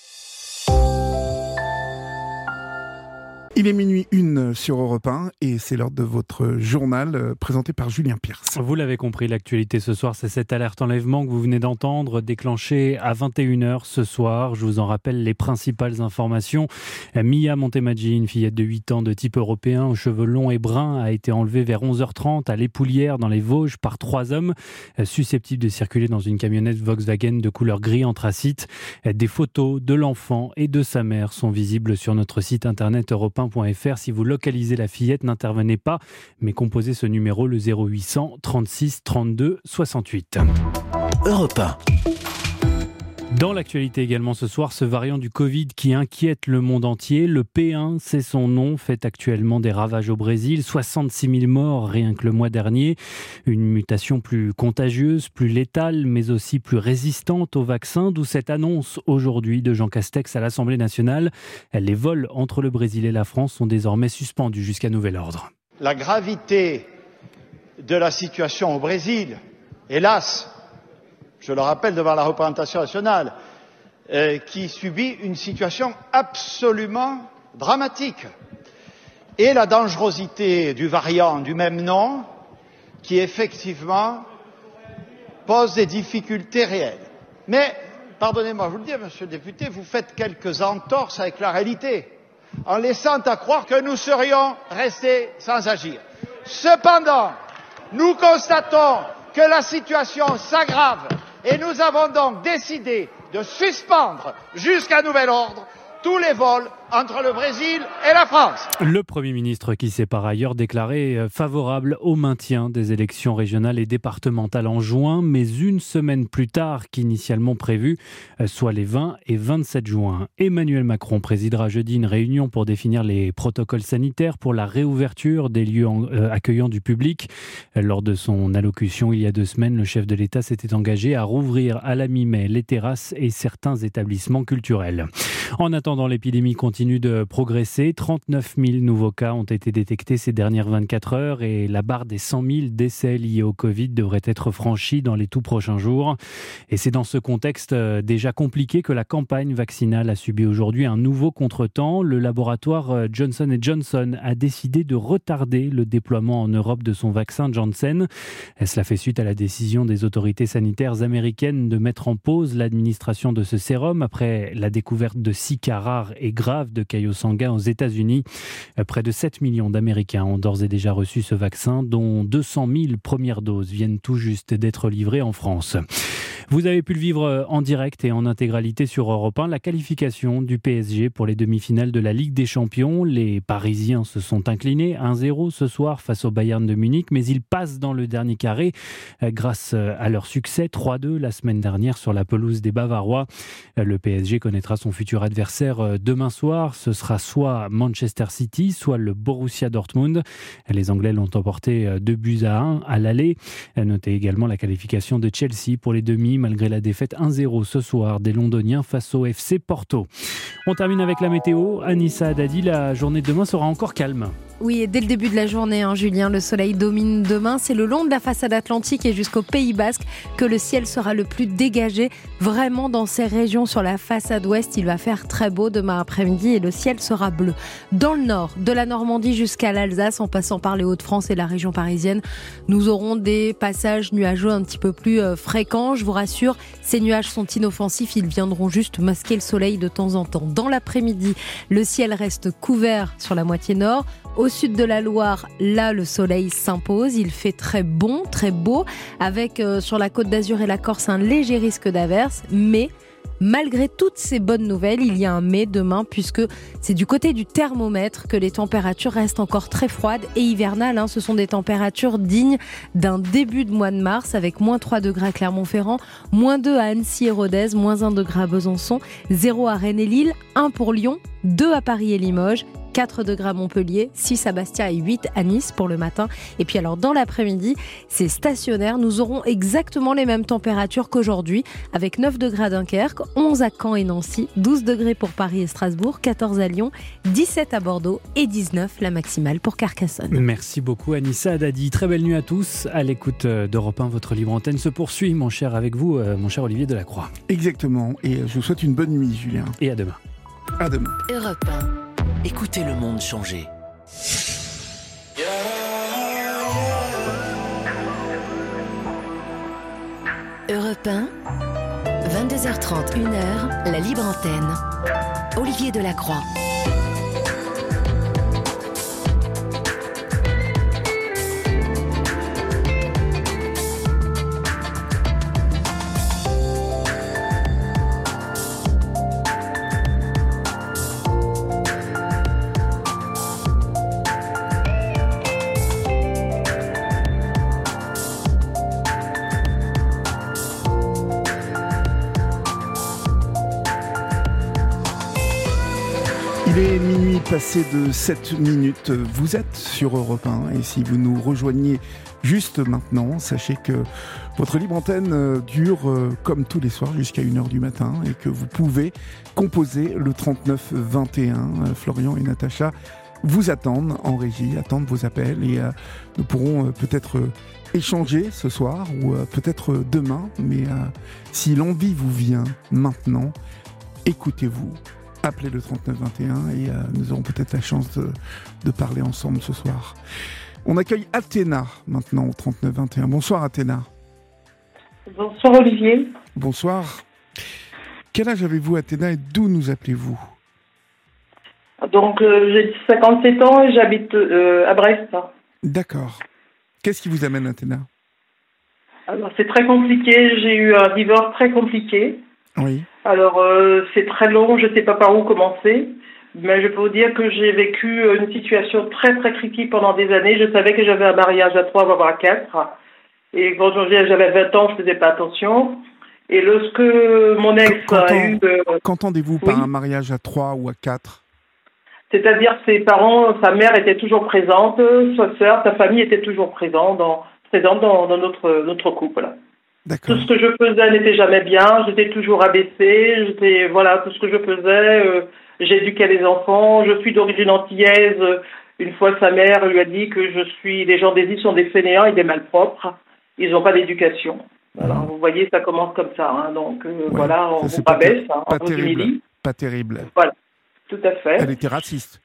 Il est minuit une sur Europe un et c'est l'heure de votre journal euh, présenté par Julien Pierce. Vous l'avez compris, l'actualité ce soir, c'est cette alerte enlèvement que vous venez d'entendre, déclenchée à vingt et une heures ce soir. Je vous en rappelle les principales informations. Mia Montemaggi, une fillette de huit ans de type européen aux cheveux longs et bruns, a été enlevée vers onze heures trente à l'Époulière dans les Vosges par trois hommes susceptibles de circuler dans une camionnette Volkswagen de couleur gris anthracite. Des photos de l'enfant et de sa mère sont visibles sur notre site internet europe un point f r. Si vous localisez la fillette, n'intervenez pas, mais composez ce numéro, le zéro huit cents trente-six trente-deux soixante-huit. Europe un. Dans l'actualité également ce soir, ce variant du Covid qui inquiète le monde entier, le P un, c'est son nom, fait actuellement des ravages au Brésil, soixante-six mille morts rien que le mois dernier. Une mutation plus contagieuse, plus létale, mais aussi plus résistante au vaccin, d'où cette annonce aujourd'hui de Jean Castex à l'Assemblée nationale. Les vols entre le Brésil et la France sont désormais suspendus jusqu'à nouvel ordre. La gravité de la situation au Brésil, hélas, je le rappelle devant la représentation nationale, euh, qui subit une situation absolument dramatique. Et la dangerosité du variant du même nom, qui effectivement pose des difficultés réelles. Mais, pardonnez-moi, je vous le dis, monsieur le député, vous faites quelques entorses avec la réalité, en laissant à croire que nous serions restés sans agir. Cependant, nous constatons que la situation s'aggrave. Et nous avons donc décidé de suspendre jusqu'à nouvel ordre tous les vols entre le Brésil et la France. Le Premier ministre qui s'est par ailleurs déclaré favorable au maintien des élections régionales et départementales en juin, mais une semaine plus tard qu'initialement prévu, soit les vingt et vingt-sept juin. Emmanuel Macron présidera jeudi une réunion pour définir les protocoles sanitaires pour la réouverture des lieux en, euh, accueillant du public. Lors de son allocution il y a deux semaines, le chef de l'État s'était engagé à rouvrir à la mi-mai les terrasses et certains établissements culturels. En attendant, l'épidémie continue de progresser. trente-neuf mille nouveaux cas ont été détectés ces dernières vingt-quatre heures et la barre des cent mille décès liés au Covid devrait être franchie dans les tout prochains jours. Et c'est dans ce contexte déjà compliqué que la campagne vaccinale a subi aujourd'hui un nouveau contretemps. Le laboratoire Johnson and Johnson a décidé de retarder le déploiement en Europe de son vaccin Janssen. Cela fait suite à la décision des autorités sanitaires américaines de mettre en pause l'administration de ce sérum après la découverte de six cas rares et graves de caillots sanguins aux États-Unis. Près de sept millions d'Américains ont d'ores et déjà reçu ce vaccin, dont deux cent mille premières doses viennent tout juste d'être livrées en France. Vous avez pu le vivre en direct et en intégralité sur Europe un, la qualification du P S G pour les demi-finales de la Ligue des Champions. Les Parisiens se sont inclinés un zéro ce soir face au Bayern de Munich, mais ils passent dans le dernier carré grâce à leur succès trois deux la semaine dernière sur la pelouse des Bavarois. Le P S G connaîtra son futur adversaire demain soir. Ce sera soit Manchester City, soit le Borussia Dortmund. Les Anglais l'ont emporté deux buts à un à l'aller. Notez également la qualification de Chelsea pour les demi, malgré la défaite un zéro ce soir des Londoniens face au F C Porto. On termine avec la météo. Anissa Haddadi, la journée de demain sera encore calme. Oui, et dès le début de la journée, hein, Julien, le soleil domine demain. C'est le long de la façade atlantique et jusqu'au Pays Basque que le ciel sera le plus dégagé. Vraiment, dans ces régions, sur la façade ouest, il va faire très beau demain après-midi et le ciel sera bleu. Dans le nord, de la Normandie jusqu'à l'Alsace, en passant par les Hauts-de-France et la région parisienne, nous aurons des passages nuageux un petit peu plus euh, fréquents. Je vous rassure, ces nuages sont inoffensifs. Ils viendront juste masquer le soleil de temps en temps. Dans l'après-midi, le ciel reste couvert sur la moitié nord. Au sud de la Loire, là, le soleil s'impose. Il fait très bon, très beau, avec euh, sur la Côte d'Azur et la Corse un léger risque d'averse. Mais malgré toutes ces bonnes nouvelles, il y a un mais demain, puisque c'est du côté du thermomètre que les températures restent encore très froides et hivernales. Hein. Ce sont des températures dignes d'un début de mois de mars, avec moins trois degrés à Clermont-Ferrand, moins deux à Annecy et Rodez, moins un degré à Besançon, zéro à Rennes et Lille, un pour Lyon, deux à Paris et Limoges, quatre degrés à Montpellier, six à Bastia et huit à Nice pour le matin. Et puis alors dans l'après-midi, c'est stationnaire. Nous aurons exactement les mêmes températures qu'aujourd'hui, avec neuf degrés à Dunkerque, onze à Caen et Nancy, douze degrés pour Paris et Strasbourg, quatorze à Lyon, dix-sept à Bordeaux et dix-neuf la maximale pour Carcassonne. Merci beaucoup Anissa Haddadi. Très belle nuit à tous. À l'écoute d'Europe un, votre libre antenne se poursuit, mon cher, avec vous, mon cher Olivier Delacroix. Exactement. Et je vous souhaite une bonne nuit, Julien. Et à demain. À demain. Europe un. Écoutez le monde changer. Europe un, vingt-deux heures trente, une heure, la libre antenne. Olivier Delacroix. Il est minuit passé de sept minutes, vous êtes sur Europe un et si vous nous rejoignez juste maintenant, sachez que votre libre antenne dure comme tous les soirs jusqu'à une heure du matin et que vous pouvez composer le trente-neuf vingt et un. Florian et Natacha vous attendent en régie, attendent vos appels et euh, nous pourrons euh, peut-être euh, échanger ce soir ou euh, peut-être demain, mais euh, si l'envie vous vient maintenant, écoutez-vous. Appelez le trente-neuf vingt et un et euh, nous aurons peut-être la chance de, de parler ensemble ce soir. On accueille Athéna maintenant au trente-neuf vingt et un. Bonsoir Athéna. Bonsoir Olivier. Bonsoir. Quel âge avez-vous Athéna et d'où nous appelez-vous? Donc euh, j'ai cinquante-sept ans et j'habite euh, à Brest. D'accord. Qu'est-ce qui vous amène Athéna? Alors c'est très compliqué, j'ai eu un divorce très compliqué. Oui. Alors, euh, c'est très long, je ne sais pas par où commencer, mais je peux vous dire que j'ai vécu une situation très très critique pendant des années. Je savais que j'avais un mariage à trois, voire à quatre. Et quand j'avais vingt ans, je ne faisais pas attention. Et lorsque mon ex Qu'entend, a eu... Euh, qu'entendez-vous oui. par un mariage à trois ou à quatre? C'est-à-dire ses parents, sa mère était toujours présente, sa sœur, sa famille était toujours présente dans, présente dans, dans notre, notre couple. D'accord. Tout ce que je faisais n'était jamais bien, j'étais toujours abaissée, j'étais, voilà, tout ce que je faisais, euh, j'éduquais les enfants, je suis d'origine antillaise. Une fois, sa mère lui a dit que je suis, les gens des îles sont des fainéants et des malpropres, ils n'ont pas d'éducation. Voilà, mmh. Vous voyez, ça commence comme ça, hein, donc euh, ouais, voilà, on vous rabaisse, hein, pas on vous terrible, humilie. Pas terrible. Voilà, tout à fait. Elle était raciste.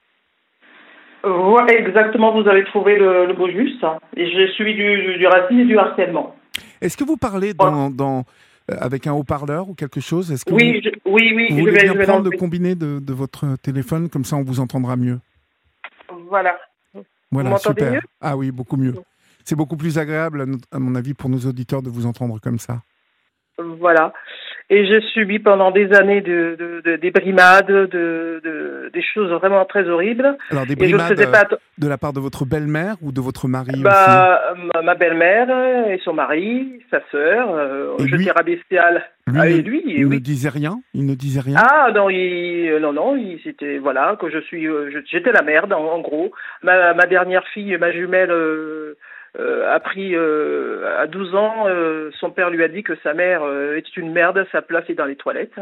Voilà, exactement, vous avez trouvé le, le mot juste, hein, et je suis du, du, du racisme et du harcèlement. Est-ce que vous parlez dans, dans, euh, avec un haut-parleur ou quelque chose? Est-ce que oui, vous, je, oui, oui. Vous je voulez vais, bien je vais prendre le combiné de, de votre téléphone, comme ça on vous entendra mieux. Voilà. Voilà, vous super. Mieux ah oui, beaucoup mieux. C'est beaucoup plus agréable, à mon avis, pour nos auditeurs de vous entendre comme ça. Voilà. Et j'ai subi pendant des années de, de, de, des brimades, de, de, des choses vraiment très horribles. Alors des Et je ne brimades faisais pas att- de la part de votre belle-mère ou de votre mari bah, ma, ma belle-mère et son mari, sa sœur, euh, Et lui j'étais rabaissée à l- aussi Lui, ah, ne- et lui, il ne oui. disait rien Il ne disait rien Ah non, il, non, non, il, c'était, voilà, que je suis, euh, je- j'étais la merde, en, en gros. Ma, ma dernière fille, ma jumelle, euh, euh, a pris, euh, à douze ans, euh, son père lui a dit que sa mère euh, était une merde, sa place est dans les toilettes.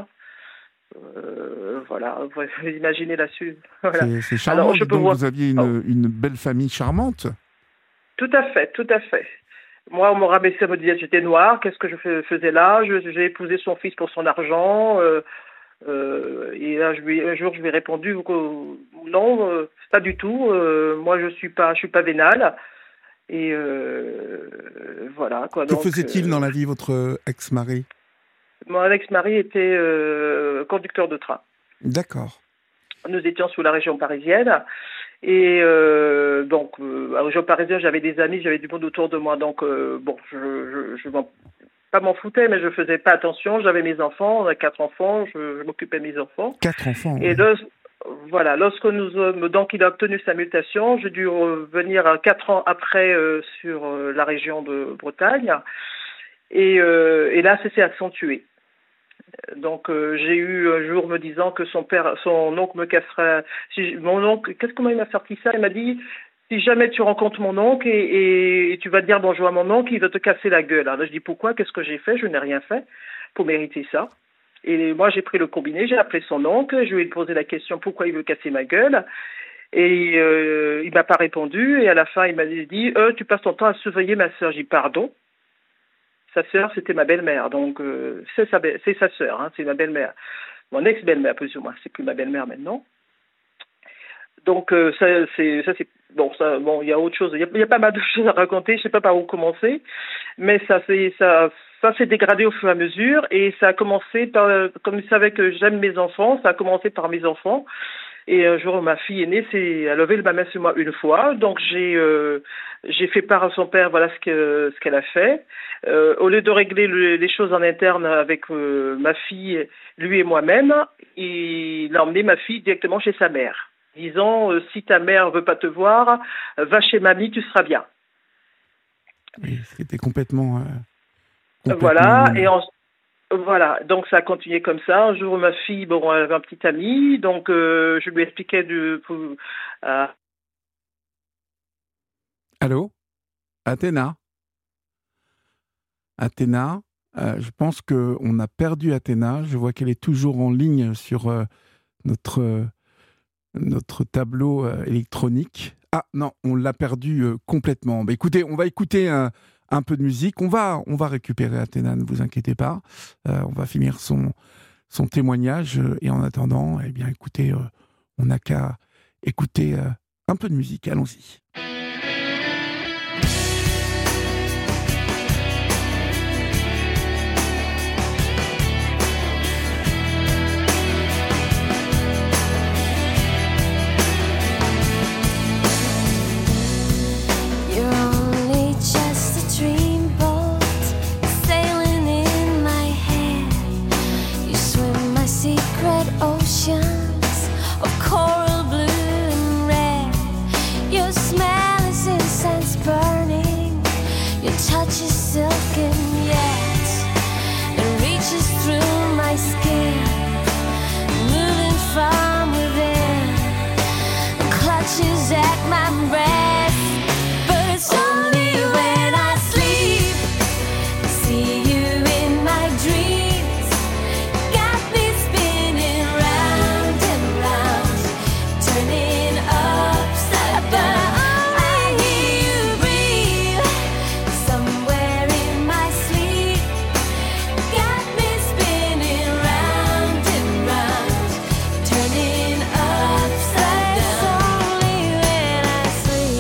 Euh, voilà, vous imaginez là-dessus. Voilà. C'est, c'est charmant, Alors, je dis peux donc, voir- vous aviez une, Oh. une belle famille charmante. Tout à fait, tout à fait. Moi, on m'a rabaissé, on me disait que j'étais noire, qu'est-ce que je fais- faisais là? Je- J'ai épousé son fils pour son argent. euh, euh, et là, je lui, un jour, je lui ai répondu que non, euh, pas du tout. euh, moi, je suis pas, je suis pas vénale. Et euh, voilà quoi. Que Donc, faisait-il euh, dans la vie, votre ex-mari? mon ex-mari était euh, conducteur de train. D'accord. Nous étions sous la région parisienne. Et euh, donc, euh, à la région parisienne, j'avais des amis, j'avais du monde autour de moi. Donc, euh, bon, je, je, je m'en, pas m'en foutais, mais je faisais pas attention. J'avais mes enfants, on a quatre enfants, je, je m'occupais de mes enfants. Quatre enfants. Et ouais. là, voilà, lorsque nous, euh, donc, il a obtenu sa mutation, j'ai dû revenir euh, quatre ans après euh, sur euh, la région de Bretagne. Et, euh, et là, ça s'est accentué. Donc euh, j'ai eu un jour me disant que son père, son oncle me casserait. Si, mon oncle, qu'est-ce comment il m'a sorti ça? Il m'a dit si jamais tu rencontres mon oncle et, et, et tu vas dire bonjour à mon oncle, il va te casser la gueule. Alors là, je dis pourquoi? Qu'est-ce que j'ai fait? Je n'ai rien fait pour mériter ça. Et moi j'ai pris le combiné, j'ai appelé son oncle, je lui ai posé la question pourquoi il veut casser ma gueule. Et euh, il m'a pas répondu. Et à la fin il m'a dit euh, tu passes ton temps à surveiller ma sœur. J'ai dit pardon. Sa sœur, c'était ma belle-mère, donc euh, c'est sa, be- c'est sa sœur, hein, c'est ma belle-mère, mon ex-belle-mère plus ou moins, c'est plus ma belle-mère maintenant. Donc euh, ça, c'est, ça c'est bon, ça, bon, il y a autre chose, il y a, il y a pas mal de choses à raconter, je sais pas par où commencer, mais ça, c'est, ça, ça s'est dégradé au fur et à mesure, et ça a commencé par, comme il savait que j'aime mes enfants, ça a commencé par mes enfants. Et un jour, ma fille aînée s'est a levé ma main sur moi une fois, donc j'ai euh, j'ai fait part à son père, voilà ce que ce qu'elle a fait. Euh, au lieu de régler le, les choses en interne avec euh, ma fille, lui et moi-même, il a emmené ma fille directement chez sa mère, disant euh, si ta mère veut pas te voir, va chez mamie, tu seras bien. Oui, c'était complètement. Euh, complètement Voilà, nul. et en, voilà, donc ça a continué comme ça. Un jour, ma fille, bon, elle avait un petit ami, donc euh, je lui expliquais de. Pour, euh, Allô, Athéna. Athéna, euh, je pense que on a perdu Athéna. Je vois qu'elle est toujours en ligne sur euh, notre euh, notre tableau euh, électronique. Ah non, on l'a perdu euh, complètement. Bah, écoutez, on va écouter un, un peu de musique. On va on va récupérer Athéna, ne vous inquiétez pas. Euh, on va finir son son témoignage euh, et en attendant, eh bien, écoutez, euh, on n'a qu'à écouter euh, un peu de musique. Allons-y. You're only just a dreamboat sailing in my head. You swim my secret oceans of coral blue and red. Your smell is incense burning. Your touch is silken yet it reaches through my skin, moving from within, clutches at my breast. But it's only when I sleep, see you in my dreams, got me spinning round and round, turning upside down. I hear you breathe somewhere in my sleep, got me spinning round and round, turning upside down. It's only when I sleep.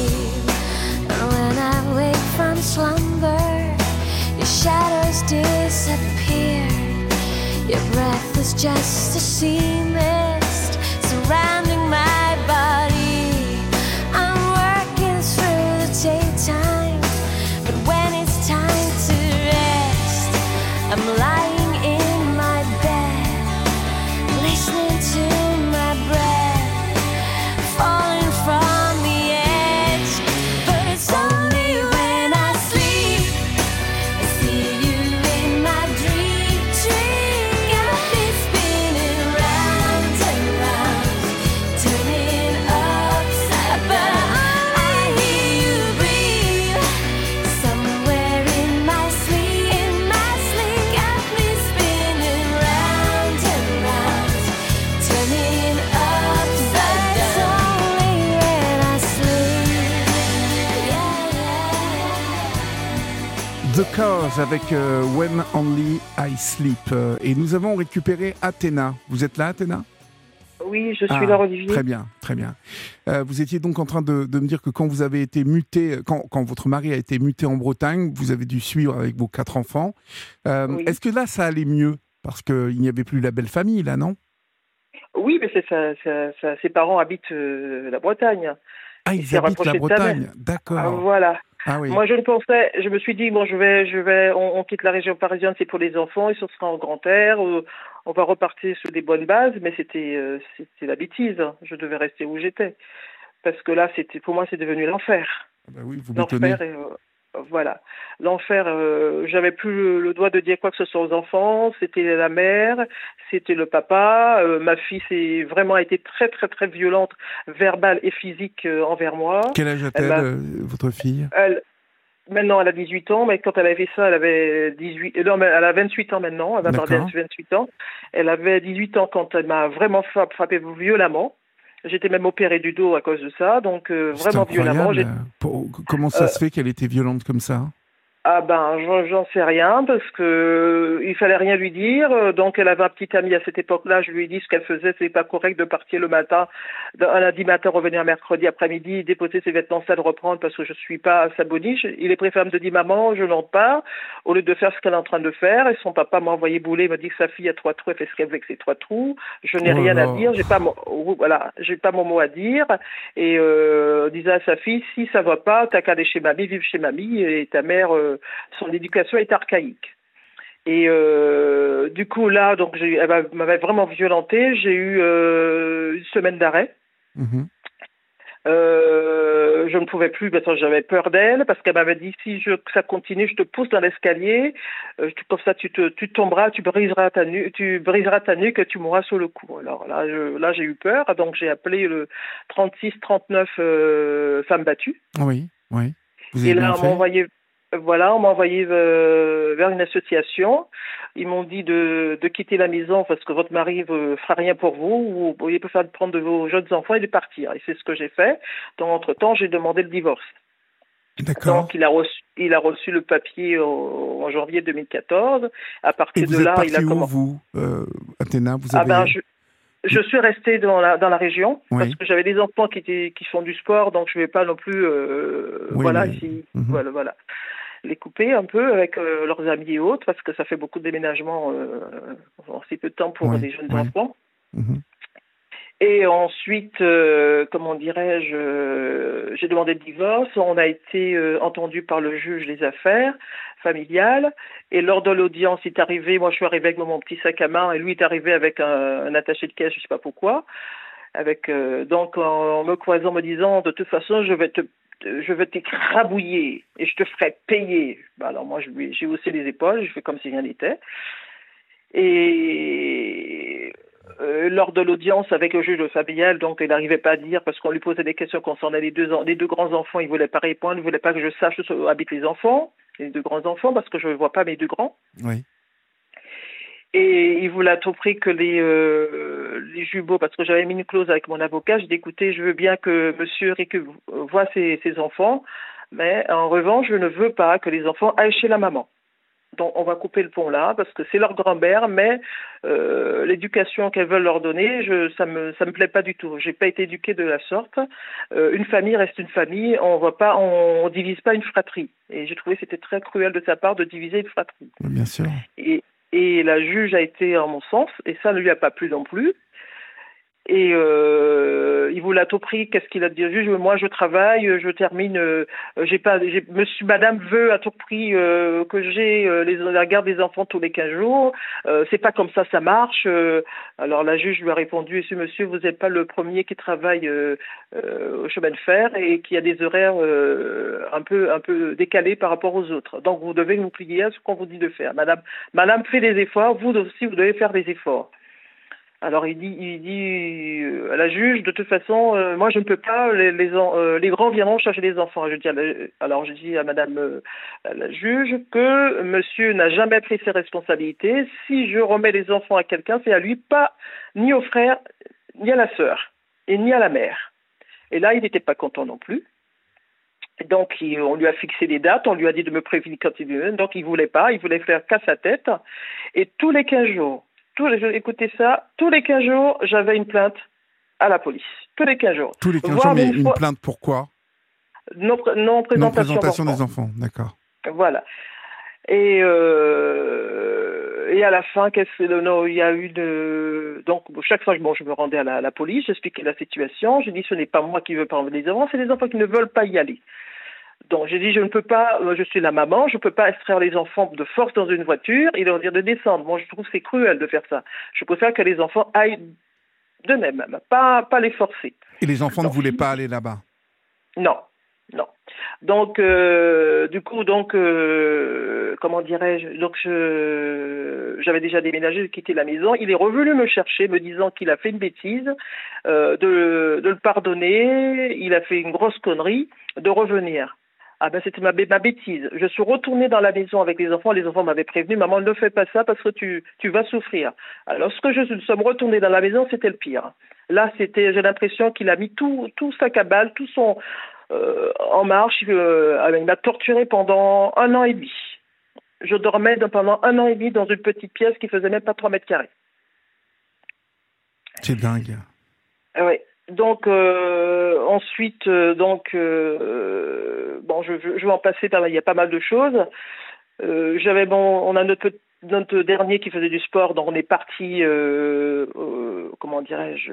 The Cars avec euh, When Only I Sleep. Euh, et nous avons récupéré Athéna. Vous êtes là, Athéna ? Oui, je suis Ah, là, Olivier. Très bien, très bien. Euh, vous étiez donc en train de, de me dire que quand vous avez été muté, quand, quand votre mari a été muté en Bretagne, vous avez dû suivre avec vos quatre enfants. Euh, Oui. Est-ce que là, ça allait mieux ? Parce qu'il n'y avait plus la belle famille, là, non ? Oui, mais c'est ça, ça, ça- ses parents habitent euh, la Bretagne. Ah, Il ils s'est habitent la rapproché de ta Bretagne. mère. D'accord. Ah, voilà. Ah oui. Moi, je ne pensais, je me suis dit, bon, je vais, je vais, on, on quitte la région parisienne, c'est pour les enfants, et ce sera en grand air, euh, on va repartir sur des bonnes bases, mais c'était, euh, c'était la bêtise. hein. Je devais rester où j'étais. Parce que là, c'était, pour moi, c'est devenu l'enfer. Ah bah oui, vous m'étonnez. L'enfer, et, euh, voilà. L'enfer, euh, j'avais plus le, le droit de dire quoi que ce soit aux enfants, c'était la mère, c'était le papa, euh, ma fille c'est vraiment été très très très violente, verbale et physique euh, envers moi. Quel âge a-t-elle, Elle m'a- euh, votre fille ? Elle, maintenant elle a dix-huit ans, mais quand elle avait fait ça, elle avait dix-huit, euh, non, mais elle a vingt-huit ans maintenant, elle va avoir D'accord. vingt-huit ans. Elle avait dix-huit ans quand elle m'a vraiment frappé, frappé violemment. J'étais même opérée du dos à cause de ça, donc euh, C'est vraiment violemment. incroyable. J'ai- Pour- Comment ça Euh, se fait qu'elle était violente comme ça ? Ah ben, j'en j'en sais rien parce que euh, il fallait rien lui dire. Euh, Donc, elle avait un petit ami à cette époque-là. Je lui ai dit ce qu'elle faisait, c'est pas correct de partir le matin, d'un- un lundi matin, revenir un mercredi après-midi, déposer ses vêtements, ça de reprendre parce que je suis pas sa boniche. Il est préférable de dire maman, je n'entre pas, au lieu de faire ce qu'elle est en train de faire. Et son papa m'a envoyé bouler, il m'a dit que sa fille a trois trous, elle fait ce qu'elle veut avec ses trois trous. Je n'ai Oh là rien à là. dire, j'ai pas mon, voilà, j'ai pas mon mot à dire. Et euh, disait à sa fille, si ça va pas, t'as qu'à aller chez mamie, vivre chez mamie, et ta mère, euh, son éducation est archaïque. Et euh, du coup là, donc j'ai, elle m'a- m'avait vraiment violentée. J'ai eu euh, une semaine d'arrêt. Mhm. Euh, je ne pouvais plus parce que j'avais peur d'elle, parce qu'elle m'avait dit si je, ça continue, je te pousse dans l'escalier, euh, tu- comme ça tu te, tu tomberas, tu briseras ta nuque, tu briseras ta nuque et tu mourras sur le coup. Alors là, je, là j'ai eu peur, donc j'ai appelé le trente-six trente-neuf euh, femmes battues. Oui, oui. Vous Et avez là, bien on m'a fait. envoyé, voilà, on m'a envoyé euh, vers une association. Ils m'ont dit de, de quitter la maison parce que votre mari ne fera rien pour vous, ou il peut faire prendre de vos jeunes enfants et de partir. Et c'est ce que j'ai fait. Donc, entre-temps, j'ai demandé le divorce. D'accord. Donc, il a reçu, il a reçu le papier au- en janvier deux mille quatorze. À Et partir vous de êtes là, il parti a où, commencé. vous, euh, Athéna vous Ah avez... ben, je, je suis restée dans la dans la région Oui. parce que j'avais des enfants qui étaient qui font du sport, donc je vais pas non plus euh, Oui, voilà mais- si Mhm. voilà voilà les couper un peu avec euh, leurs amis et autres parce que ça fait beaucoup de déménagements euh, en si peu de temps pour Oui, des jeunes oui. enfants. Mhm. Et ensuite, euh, comment dirais-je, euh, j'ai demandé le divorce. On a été euh, entendu par le juge les affaires familiales. Et lors de l'audience, il est arrivé, moi je suis arrivée avec mon petit sac à main et lui est arrivé avec un, un attaché de caisse, je sais pas pourquoi. Avec euh, donc en, en me croisant, me disant de toute façon, je vais te je vais t'écrabouiller et je te ferai payer. Bah alors moi je lui- j'ai haussé les épaules, je fais comme si rien n'était. Et euh, lors de l'audience avec le juge familial, donc il n'arrivait pas à dire parce qu'on lui posait des questions concernant les deux, en- les deux grands enfants, il voulait pas répondre, il voulait pas que je sache où habitent les enfants, les deux grands enfants, parce que je ne vois pas mes deux grands. Oui. Et il voulait à tout prix que les, euh, les jumeaux, parce que j'avais mis une clause avec mon avocat, j'ai dit écoutez, je veux bien que monsieur Rick voit ses, ses enfants, mais en revanche, je ne veux pas que les enfants aillent chez la maman. Donc on va couper le pont là, parce que c'est leur grand-mère, mais euh, l'éducation qu'elles veulent leur donner, je, ça me ça me plaît pas du tout. J'ai pas été éduquée de la sorte. Euh, une famille reste une famille, on va pas, on, on divise pas une fratrie. Et j'ai trouvé que c'était très cruel de sa part de diviser une fratrie. Oui, bien sûr. Et, et la juge a été en mon sens, et ça ne lui a pas plu non plus. Et euh, il voulait à tout prix, qu'est-ce qu'il a dit au juge? Moi, je travaille, je termine, euh, j'ai pas, j'ai, monsieur, madame veut à tout prix euh, que j'ai euh, les, la garde des enfants tous les quinze jours. Euh, c'est pas comme ça, ça marche. Euh, alors la juge lui a répondu, monsieur, monsieur, vous n'êtes pas le premier qui travaille euh, euh, au chemin de fer et qui a des horaires euh, un peu, un peu décalés par rapport aux autres. Donc vous devez nous plier à ce qu'on vous dit de faire. Madame, madame fait des efforts, vous aussi, vous devez faire des efforts. Alors il dit, il dit euh, à la juge, de toute façon, euh, moi je ne peux pas, les, les, euh, les grands viendront chercher les enfants. Je dis à la, alors je dis à madame euh, à la juge que monsieur n'a jamais pris ses responsabilités. Si je remets les enfants à quelqu'un, c'est à lui, pas ni au frère, ni à la sœur, et ni à la mère. Et là, il n'était pas content non plus. Donc, il, on lui a fixé des dates, on lui a dit de me prévenir quand il venait. Donc, il voulait pas, il voulait faire qu'à sa tête. Et tous les quinze jours, tous les, écoutez ça, tous les quinze jours, j'avais une plainte à la police. Tous les quinze jours. Tous les quinze Voire jours, mais une une fois- plainte pourquoi? Non, non présentation, Non présentation d'enfants. des enfants, d'accord. Voilà. Et, euh, et à la fin, qu'est-ce que non, il y a eu de donc chaque fois bon, je me rendais à la, à la police, j'expliquais la situation, j'ai dit ce n'est pas moi qui veux pas enlever les enfants, c'est les enfants qui ne veulent pas y aller. Donc j'ai dit je ne peux pas, je suis la maman, je ne peux pas extraire les enfants de force dans une voiture et leur dire de descendre. Moi je trouve que c'est cruel de faire ça. Je préfère que les enfants aillent d'eux-mêmes, pas pas les forcer. Et les enfants Donc, ne voulaient pas aller là-bas? Non, non. Donc, euh, du coup, donc, euh, comment dirais-je, donc je, j'avais déjà déménagé, j'ai quitté la maison. Il est revenu me chercher, me disant qu'il a fait une bêtise, euh, de, de le pardonner. Il a fait une grosse connerie, de revenir. Ah ben c'était ma, bé- ma bêtise. Je suis retournée dans la maison avec les enfants. Les enfants m'avaient prévenu, maman ne fais pas ça parce que tu, tu vas souffrir. Alors, lorsque je nous sommes retournés dans la maison, c'était le pire. Là, c'était, j'ai l'impression qu'il a mis tout, tout sa cabale, tout son euh, en marche. Euh, il m'a torturé pendant un an et demi. Je dormais dans- pendant un an et demi dans une petite pièce qui faisait même pas trois mètres carrés. C'est dingue. Ah ouais. Donc euh, ensuite, euh, donc euh, bon, je, je, je vais en passer par. Il y a pas mal de choses. Euh, j'avais bon, on a notre notre dernier qui faisait du sport, donc on est parti. Euh, euh, comment dirais-je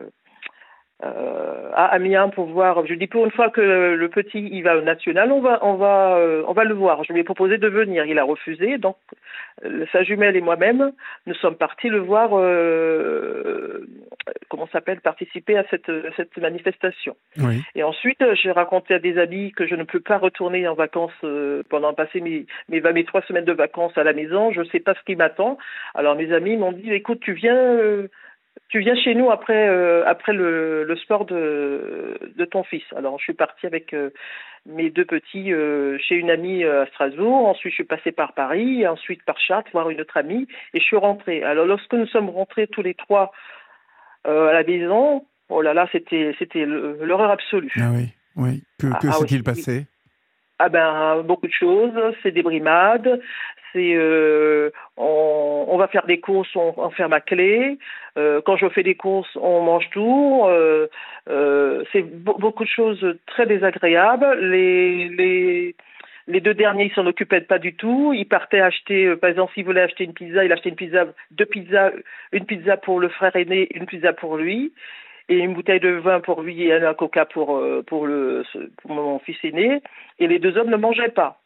euh, à Amiens pour voir. Je dis pour une fois que le petit il va au national, on va on va euh, on va le voir. Je lui ai proposé de venir, il a refusé. Donc euh, sa jumelle et moi-même, nous sommes partis le voir. Euh, comment ça s'appelle, participer à cette cette manifestation. Oui. Et ensuite, j'ai raconté à des amis que je ne peux pas retourner en vacances euh, pendant passer mes, mes mes trois semaines de vacances à la maison. Je ne sais pas ce qui m'attend. Alors mes amis m'ont dit, écoute, tu viens, euh, tu viens chez nous après euh, après le, le sport de de ton fils. Alors je suis partie avec euh, mes deux petits euh, chez une amie euh, à Strasbourg. Ensuite, je suis passée par Paris, et ensuite par Chartres voir une autre amie, et je suis rentrée. Alors lorsque nous sommes rentrés tous les trois euh, à la maison, oh là là, c'était c'était le- l'horreur absolue. Ah oui, oui. Que, Ah, que ah oui, s'est-il oui. passé? Ah ben beaucoup de choses, c'est des brimades, c'est euh, on, on va faire des courses, on, on ferme à clé. Euh, quand je fais des courses, on mange tout. Euh, euh, c'est be- beaucoup de choses très désagréables. Les les les deux derniers, ils s'en occupaient pas du tout. Ils partaient acheter, euh, par exemple, s'ils voulaient acheter une pizza, il achetait une pizza, deux pizzas, une pizza pour le frère aîné, une pizza pour lui, et une bouteille de vin pour lui et un coca pour euh, pour le pour mon fils aîné. Et les deux hommes ne mangeaient pas.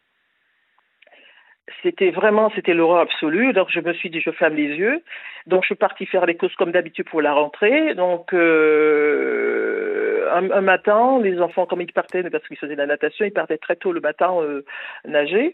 C'était vraiment, c'était l'horreur absolue. Donc je me suis dit, je ferme les yeux. Donc je suis partie faire les courses comme d'habitude pour la rentrée. Donc euh, un, un matin, les enfants, comme ils partaient, parce qu'ils faisaient de la natation, ils partaient très tôt le matin euh, nager.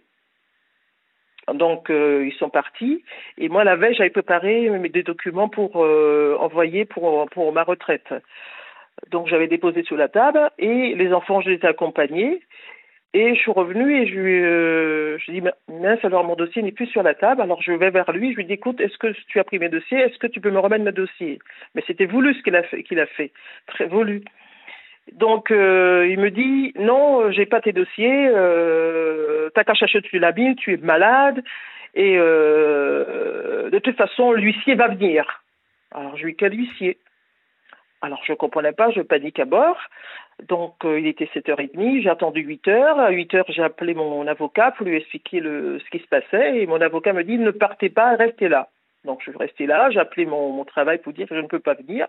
Donc euh, ils sont partis. Et moi la veille, j'avais préparé mes des documents pour euh, envoyer pour pour ma retraite. Donc j'avais déposé sur la table et les enfants, je les ai accompagnés. Et je suis revenue et je lui euh, je dis mince, alors mon dossier n'est plus sur la table. Alors je vais vers lui, je lui dis écoute, est-ce que tu as pris mes dossiers, est-ce que tu peux me remettre mes dossiers? Mais c'était voulu ce qu'il a fait, qu'il a fait, très voulu. Donc euh, il me dit non, j'ai pas tes dossiers, euh, t'as qu'à chercher, tu l'as mis, tu es malade et euh, de toute façon l'huissier va venir. Alors je lui dis quel huissier? Alors je comprenais pas, je panique à bord. Donc euh, il était sept heures trente, j'ai attendu huit heures. À huit heures, j'ai appelé mon avocat pour lui expliquer le, ce qui se passait. Et mon avocat me dit ne partez pas, restez là. Donc je suis restée là, j'ai appelé mon, mon travail pour dire que je ne peux pas venir.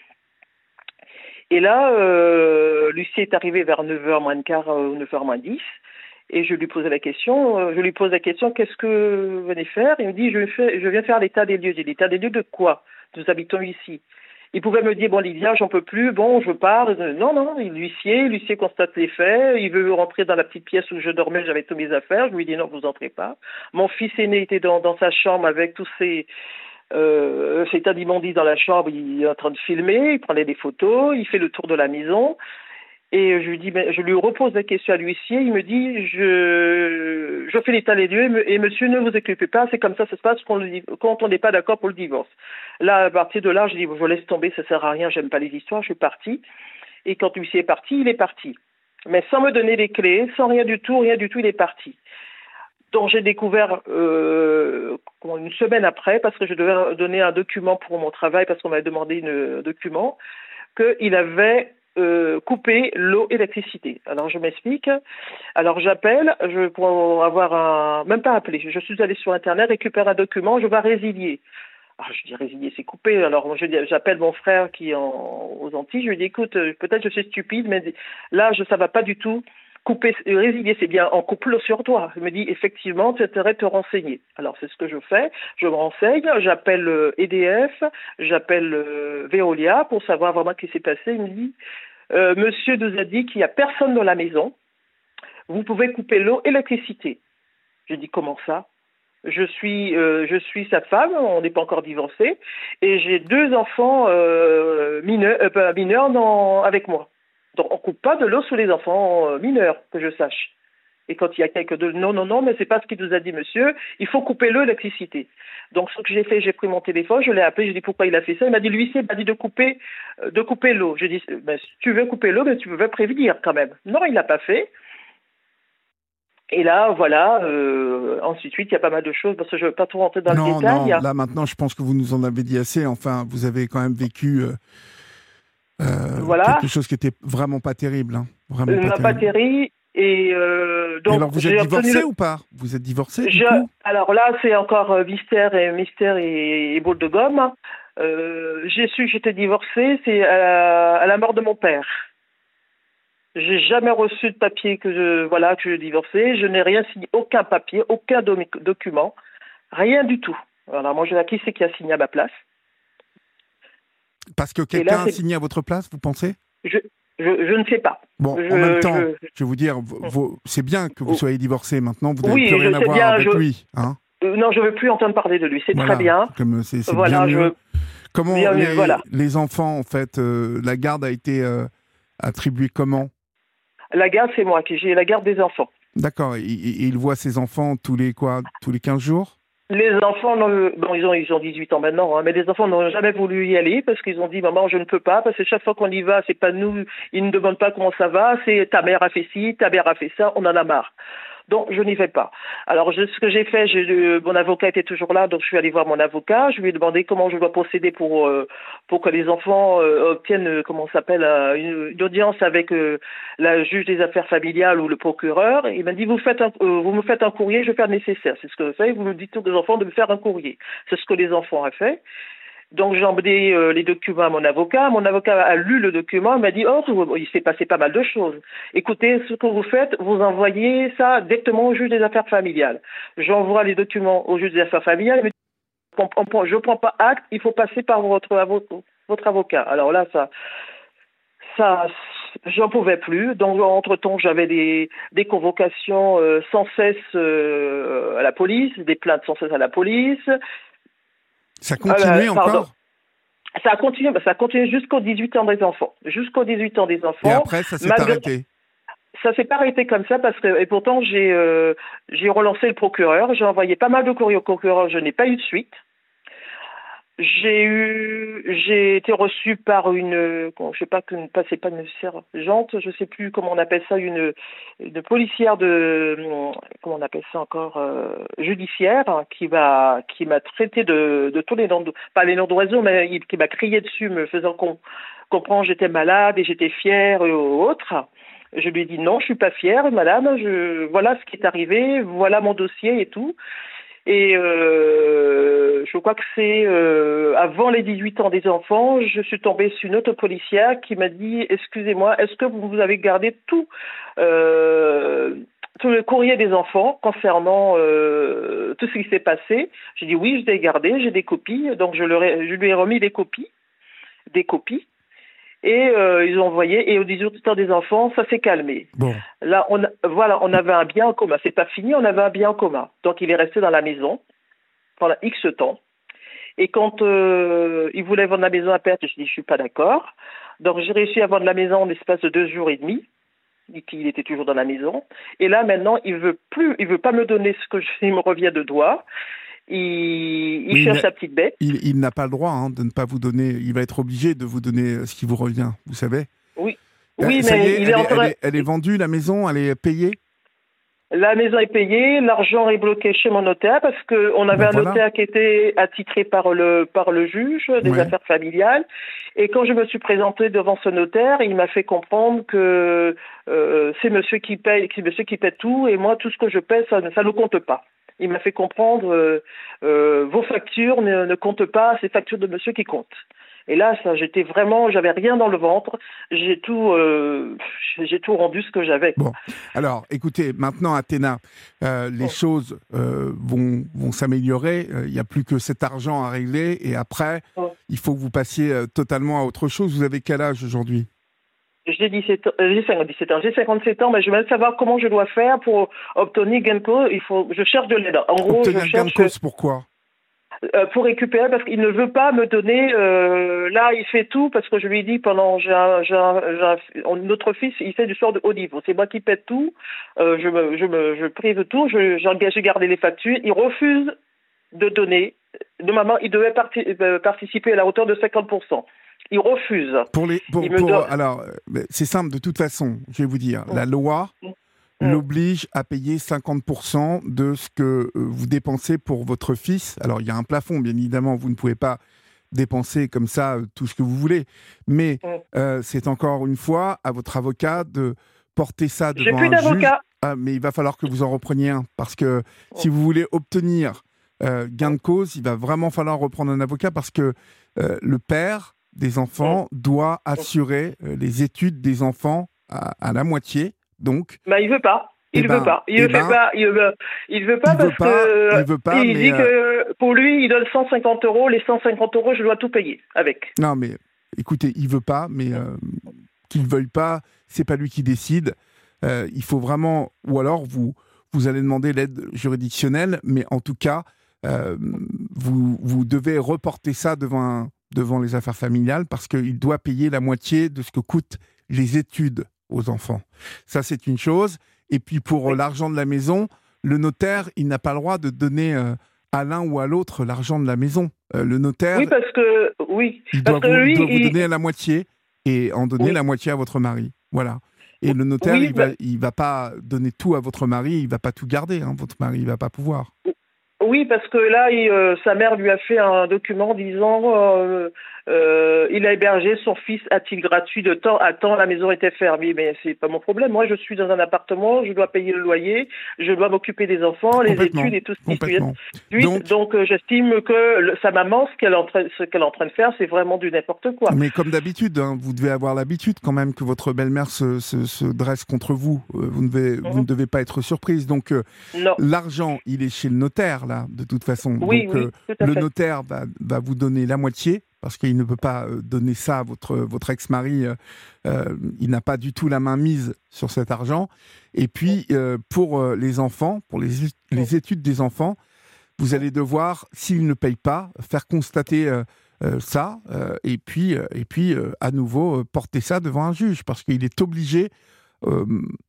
Et là, euh, l'huissier est arrivé vers neuf heures moins le quart ou neuf heures moins dix. Et je lui posais la question, euh, je lui pose la question, qu'est-ce que vous venez faire? Il me dit, je, fais, je viens faire l'état des lieux. J'ai dit, l'état des lieux de quoi? Nous habitons ici. Il pouvait me dire, bon, Lydia, j'en peux plus, bon, je pars. Non, non, l'huissier, l'huissier constate les faits, il veut rentrer dans la petite pièce où je dormais, j'avais tous mes affaires. Je lui dis, non, vous entrez pas. Mon fils aîné était dans, dans sa chambre avec tous ses, euh, ses tas d'immondices dans la chambre, il est en train de filmer, il prenait des photos, il fait le tour de la maison. Et je lui dis, ben, je lui repose la question à l'huissier, il me dit, je, je fais l'état des lieux et, me, et monsieur, ne vous occupez pas, c'est comme ça, ça se passe quand, le, quand on n'est pas d'accord pour le divorce. Là, à partir de là, je dis, bon, je laisse tomber, ça sert à rien, j'aime pas les histoires, je suis partie. Et quand l'huissier est parti, il est parti. Mais sans me donner les clés, sans rien du tout, rien du tout, il est parti. Donc j'ai découvert euh, une semaine après, parce que je devais donner un document pour mon travail, parce qu'on m'avait demandé une- un document, qu'il avait euh, coupé l'eau et l'électricité. Alors je m'explique. Alors j'appelle, je pour avoir un, même pas appelé. Je suis allée sur internet, récupère un document, je vais résilier. Ah, je dis résilier, c'est coupé. Alors je dis, j'appelle mon frère qui est en, aux Antilles. Je lui dis écoute, euh, peut-être je suis stupide, mais là je ça va pas du tout. Couper, euh, résilier, c'est bien, en coupe l'eau sur toi. Il me dit effectivement, tu devrais te renseigner. Alors c'est ce que je fais. Je me renseigne, j'appelle euh, E D F, j'appelle euh, Veolia pour savoir vraiment ce qui s'est passé. Il me dit euh, monsieur nous a dit qu'il n'y a personne dans la maison. Vous pouvez couper l'eau et l'électricité. Je dis comment ça? Je suis, euh, je suis sa femme, on n'est pas encore divorcés, et j'ai deux enfants euh, mineurs, euh, pas mineurs dans, avec moi. Donc on coupe pas de l'eau sous les enfants euh, mineurs, que je sache. Et quand il y a quelques de non, non, non, mais c'est pas ce qu'il nous a dit, monsieur. Il faut couper l'eau et l'électricité. Donc ce que j'ai fait, j'ai pris mon téléphone, je l'ai appelé, j'ai dit pourquoi il a fait ça. Il m'a dit l'huissier m'a dit de couper, euh, de couper l'eau. J'ai dit ben, si tu veux couper l'eau, mais tu veux prévenir quand même. Non, il l'a pas fait. Et là, voilà, euh, ensuite, il y a pas mal de choses, parce que je ne veux pas trop rentrer dans non, le détail. Non, là maintenant, je pense que vous nous en avez dit assez. Enfin, vous avez quand même vécu euh, euh, voilà. quelque chose qui était vraiment pas terrible. Hein. Vraiment Euh, pas, pas terrible. terrible. Et euh, donc, et alors, vous êtes divorcé le... ou pas? Vous êtes divorcé du je... coup Alors là, c'est encore euh, mystère et mystère et, et boule de gomme. Euh, j'ai su que j'étais divorcée, c'est à la, à la mort de mon père. J'ai jamais reçu de papier que je voilà que je divorçais. Je n'ai rien signé, aucun papier, aucun do- document, rien du tout. Voilà, moi je sais qui c'est qui a signé à ma place. Parce que quelqu'un a signé à votre place, vous pensez? je, je, je ne sais pas. Bon, je, en même temps, je, je vais vous dire, Mm. vos, c'est bien que vous soyez divorcé maintenant, vous n'avez oui, plus rien à voir bien, avec je, lui. Hein euh, non, je ne veux plus entendre parler de lui, c'est voilà, très bien. Comme c'est, c'est voilà, bien mieux. Je, comment bien les, mieux, voilà. les enfants, en fait, euh, la garde a été euh, attribuée comment? La garde, c'est moi qui j'ai la garde des enfants. D'accord, et, et il voit ses enfants tous les quoi, tous les quinze jours? Les enfants, non, bon, ils ont, ils ont dix-huit ans maintenant, hein, mais les enfants n'ont jamais voulu y aller parce qu'ils ont dit, maman, je ne peux pas, parce que chaque fois qu'on y va, c'est pas nous, ils ne demandent pas comment ça va, c'est ta mère a fait ci, ta mère a fait ça, on en a marre. Donc, je n'y vais pas. Alors, je, ce que j'ai fait, j'ai, euh, mon avocat était toujours là, donc je suis allée voir mon avocat. Je lui ai demandé comment je dois procéder pour euh, pour que les enfants euh, obtiennent, euh, comment ça s'appelle, euh, une, une audience avec euh, la juge des affaires familiales ou le procureur. Et il m'a dit, vous faites un, euh, vous me faites un courrier, je vais faire le nécessaire. C'est ce que je fais. Vous me dites aux enfants de me faire un courrier. C'est ce que les enfants ont fait. Donc j'ai emmené euh, les documents à mon avocat. Mon avocat a lu le document, il m'a dit « Oh, il s'est passé pas mal de choses. Écoutez, ce que vous faites, vous envoyez ça directement au juge des affaires familiales. » J'envoie les documents au juge des affaires familiales. Il me dit « Je ne prends pas acte, il faut passer par votre, avo- votre avocat. » Alors là, ça... ça j'en pouvais plus. Donc, entre-temps, j'avais des, des convocations euh, sans cesse euh, à la police, des plaintes sans cesse à la police. Ça continue euh, encore? Ça a continué, ça a continué jusqu'aux dix-huit ans des enfants. Jusqu'aux dix-huit ans des enfants. Et après, ça s'est malgré... arrêté? Ça s'est pas arrêté comme ça parce que, et pourtant, j'ai, euh, j'ai relancé le procureur. J'ai envoyé pas mal de courriers au procureur. Je n'ai pas eu de suite. J'ai eu, j'ai été reçue par une, je sais pas, qu'une, c'est pas une sergente, je sais plus comment on appelle ça, une, une policière de, comment on appelle ça encore, euh, judiciaire, hein, qui m'a, qui m'a traité de, de tous les noms, de, pas les noms d'oiseaux, mais qui m'a crié dessus, me faisant com- comprendre que j'étais malade et j'étais fière et autres. Je lui ai dit non, je suis pas fière, madame, je, voilà ce qui est arrivé, voilà mon dossier et tout. Et euh, je crois que c'est euh, avant les dix-huit ans des enfants, je suis tombée sur une autre policière qui m'a dit « Excusez-moi, est-ce que vous avez gardé tout, euh, tout le courrier des enfants concernant euh, tout ce qui s'est passé ?» J'ai dit « Oui, je l'ai gardé, j'ai des copies. » Donc je, leur ai, je lui ai remis des copies, des copies. Et euh, ils ont envoyé, et au dix-huit ans des enfants, ça s'est calmé. Bon. Là, on, voilà, on avait un bien en commun. C'est pas fini, on avait un bien en commun. Donc, il est resté dans la maison pendant X temps. Et quand euh, il voulait vendre la maison à perte, je dis, je suis pas d'accord. Donc, j'ai réussi à vendre la maison en l'espace de deux jours et demi. Il était toujours dans la maison. Et là, maintenant, il veut plus, il veut pas me donner ce que je, il me revient de droit. Il, il cherche il sa petite bête. Il, il n'a pas le droit hein, de ne pas vous donner. Il va être obligé de vous donner ce qui vous revient, vous savez. Oui. Oui, ça mais y est, il elle, est est, en train- elle, est, elle est vendue, la maison, elle est payée? La maison est payée, l'argent est bloqué chez mon notaire parce que on avait Ben un voilà. notaire qui était attitré par le par le juge des Ouais. affaires familiales. Et quand je me suis présentée devant ce notaire, il m'a fait comprendre que euh, c'est monsieur qui paye, c'est monsieur qui paie tout, et moi tout ce que je paie, ça, ça ne compte pas. Il m'a fait comprendre euh, euh, vos factures ne, ne comptent pas, c'est factures de monsieur qui comptent. Et là, ça, j'étais vraiment, j'avais rien dans le ventre, j'ai tout, euh, j'ai tout rendu ce que j'avais. Bon, alors, écoutez, maintenant, Athéna, euh, les Oh. choses euh, vont, vont s'améliorer. Euh, Il n'y a plus que cet argent à régler. Et après, Oh. il faut que vous passiez euh, totalement à autre chose. Vous avez quel âge aujourd'hui? J'ai dix-sept ans, euh, j'ai cinquante-sept ans, j'ai cinquante-sept ans, mais je veux savoir comment je dois faire pour obtenir gain de cause. Il faut, je cherche de l'aide. En gros, Obtenir je gain de cherche cause, pourquoi? euh, pour récupérer parce qu'il ne veut pas me donner. Euh, là, il fait tout parce que je lui ai dit pendant j'ai un, j'ai un, j'ai un- notre fils, il fait du sport de haut niveau. C'est moi qui paie tout. Euh, je me, je me, je prive tout. Je, j'engage, j'ai gardé les factures. Il refuse de donner. Normalement, il devait parti- euh, participer à la hauteur de cinquante pour cent. Il refuse. Pour les, pour, Il me pour- donne- alors, euh, mais c'est simple de toute façon, je vais vous dire. La loi Mm. l'oblige à payer cinquante pour cent de ce que euh, vous dépensez pour votre fils. Alors, il y a un plafond, bien évidemment, vous ne pouvez pas dépenser comme ça euh, tout ce que vous voulez. Mais Mm. euh, c'est encore une fois à votre avocat de porter ça J'ai devant plus un juge. d'avocat. Ah, mais il va falloir que vous en repreniez un, parce que si vous voulez obtenir euh, gain de cause, il va vraiment falloir reprendre un avocat, parce que euh, le père des enfants doit assurer euh, les études des enfants à, à la moitié. Donc, Ben, il veut pas. Il Eh veut ben, pas. Il eh veut ben, pas. Il veut, il veut pas il parce veut pas, que il veut pas, il mais, dit euh, que pour lui, il donne cent cinquante euros. Les cent cinquante euros, je dois tout payer avec. non, mais écoutez, il veut pas, mais euh, qu'il veuille pas, c'est pas lui qui décide. Euh, il faut vraiment, ou alors vous, vous allez demander l'aide juridictionnelle, mais en tout cas, euh, vous, vous devez reporter ça devant, un- devant les affaires familiales, parce qu'il doit payer la moitié de ce que coûtent les études aux enfants. Ça, c'est une chose. Et puis pour euh, l'argent de la maison, le notaire, il n'a pas le droit de donner euh, à l'un ou à l'autre l'argent de la maison. Euh, le notaire, Oui, parce que oui, il doit, parce que vous, lui, doit vous il- donner la moitié et en donner Oui. la moitié à votre mari. Voilà. Et le notaire, Oui, il va, mais- il va pas donner tout à votre mari, il va pas tout garder. Hein, votre mari, il va pas pouvoir. Oui, parce que là, il, euh, sa mère lui a fait un document disant euh, euh, il a hébergé son fils à titre gratuit de temps à temps, la maison était fermée. Mais c'est pas mon problème. Moi, je suis dans un appartement, je dois payer le loyer, je dois m'occuper des enfants, les Complètement. études et tout ce qui suit. Complètement. Donc, donc euh, j'estime que le- sa maman, ce qu'elle est en train, ce qu'elle est en train de faire, c'est vraiment du n'importe quoi. Mais comme d'habitude, hein, vous devez avoir l'habitude quand même que votre belle-mère se, se- se dresse contre vous. Euh, vous, ne devez, vous ne devez pas être surprise. Donc, euh, Non. l'argent, il est chez le notaire, là, de toute façon. Oui, Donc, oui, euh, tout à le fait. notaire va, va vous donner la moitié, parce qu'il ne peut pas euh, donner ça à votre, votre ex-mari. euh, euh, il n'a pas du tout la main mise sur cet argent. Et puis, euh, pour euh, les enfants, pour les, les études des enfants, vous allez devoir, s'il ne paye pas, faire constater euh, euh, ça, euh, et puis, euh, et puis euh, à nouveau, euh, porter ça devant un juge, parce qu'il est obligé, euh,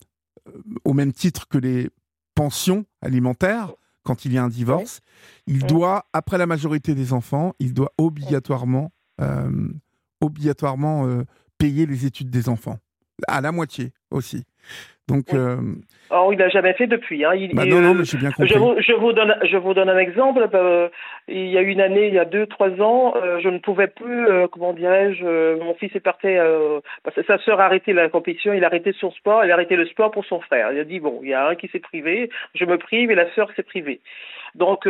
au même titre que les pensions alimentaires, quand il y a un divorce, il doit, après la majorité des enfants, il doit obligatoirement, euh, obligatoirement euh, payer les études des enfants, à la moitié aussi. Donc, euh, Or, il n'a jamais fait depuis. Hein. Il, bah il, non, non, euh, mais j'ai bien compris. Je vous, je vous donne, je vous donne un exemple. Euh, il y a une année, il y a deux, trois ans, euh, je ne pouvais plus, euh, comment dirais-je, euh, mon fils est parti, euh, parce que sa sœur a arrêté la compétition, il a arrêté son sport, il a arrêté le sport pour son frère. Il a dit, bon, il y a un qui s'est privé, je me prive et la sœur s'est privée. Donc,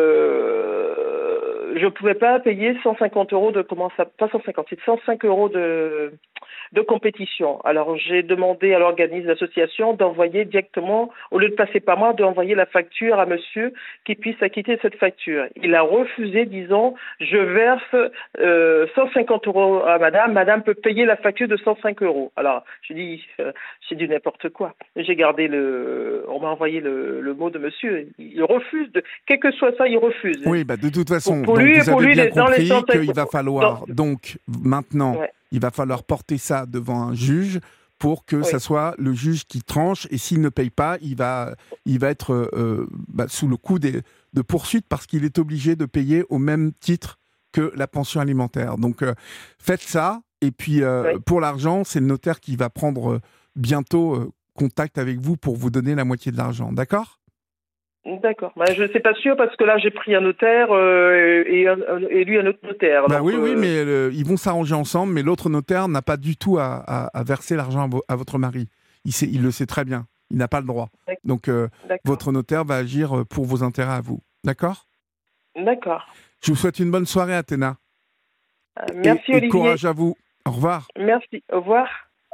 euh, je ne pouvais pas payer cent cinquante euros de, comment ça, pas cent cinquante, c'est cent cinq euros de, de compétition. Alors, j'ai demandé à l'organisme, l'association, d'envoyer directement, au lieu de passer par moi, d'envoyer la facture à monsieur qui puisse acquitter cette facture. Il a refusé, disant, je verse euh, cent cinquante euros à madame, madame peut payer la facture de cent cinq euros. Alors, j'ai dit, euh, c'est du n'importe quoi. J'ai gardé le, on m'a envoyé le, le mot de monsieur. Il refuse, de, quel que soit ça, il refuse. Oui, bah de toute façon, Pour- pour donc lui- vous pour avez lui, bien les- dans les compris cent cinq- qu'il va falloir, dans- donc maintenant, Ouais. il va falloir porter ça devant un juge pour que Oui. ça soit le juge qui tranche, et s'il ne paye pas, il va, il va être euh, bah, sous le coup des, de poursuites, parce qu'il est obligé de payer au même titre que la pension alimentaire. Donc euh, faites ça, Et puis, euh, Oui. pour l'argent, c'est le notaire qui va prendre euh, bientôt euh, contact avec vous pour vous donner la moitié de l'argent. D'accord ? D'accord. Bah, je ne sais pas sûr parce que là, j'ai pris un notaire euh, et, un- un- et lui un autre notaire. Bah Donc, oui, oui, euh, mais euh, ils vont s'arranger ensemble, mais l'autre notaire n'a pas du tout à, à- à verser l'argent à, vo- à votre mari. Il, sait, il le sait très bien. Il n'a pas le droit. D'accord. Donc, euh, D'accord. votre notaire va agir euh, pour vos intérêts à vous. D'accord ? D'accord. Je vous souhaite une bonne soirée, Athéna. Euh, Merci, et, et Olivier. courage à vous. Au revoir. Merci. Au revoir.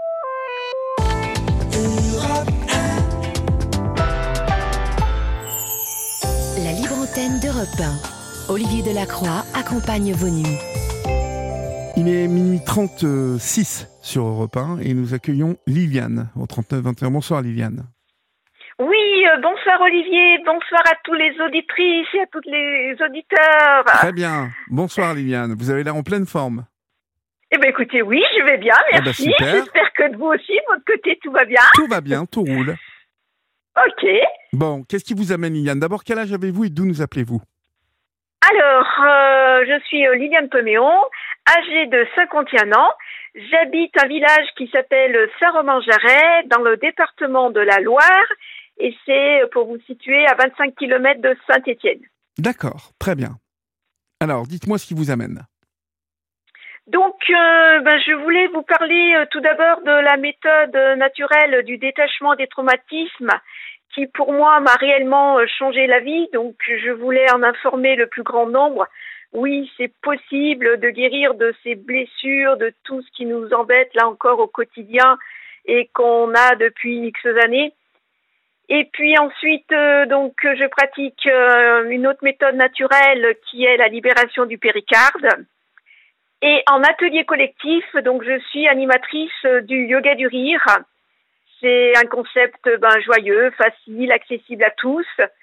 La libre antenne d'Europe un. Olivier Delacroix accompagne vos nuits. Il est minuit trente-six sur Europe un et nous accueillons Liliane au trente-neuf vingt et un. Bonsoir Liliane. Oui, euh, bonsoir Olivier, bonsoir à tous les auditrices et à tous les auditeurs. Très bien. Bonsoir Liliane. Vous avez l'air en pleine forme. Eh bien écoutez, oui, je vais bien, Eh ben, merci. super. J'espère que de vous aussi, de votre côté, tout va bien. Tout va bien, tout roule. Ok. Bon, qu'est-ce qui vous amène Liliane ? D'abord, quel âge avez-vous et d'où nous appelez-vous ? Alors, euh, je suis euh, Liliane Poméon, âgée de cinquante et un ans. J'habite un village qui s'appelle Saint-Romain-Jarret, dans le département de la Loire. Et c'est, pour vous situer, à vingt-cinq kilomètres de Saint-Étienne. D'accord, très bien. Alors, dites-moi ce qui vous amène. Donc, euh, ben, je voulais vous parler euh, tout d'abord de la méthode euh, naturelle du détachement des traumatismes qui, pour moi, m'a réellement euh, changé la vie. Donc, je voulais en informer le plus grand nombre. Oui, c'est possible de guérir de ces blessures, de tout ce qui nous embête, là encore, au quotidien et qu'on a depuis X années. Et puis ensuite, euh, donc, je pratique euh, une autre méthode naturelle qui est la libération du péricarde. Et en atelier collectif, donc je suis animatrice du yoga du rire. C'est un concept ben, joyeux, facile, accessible à tous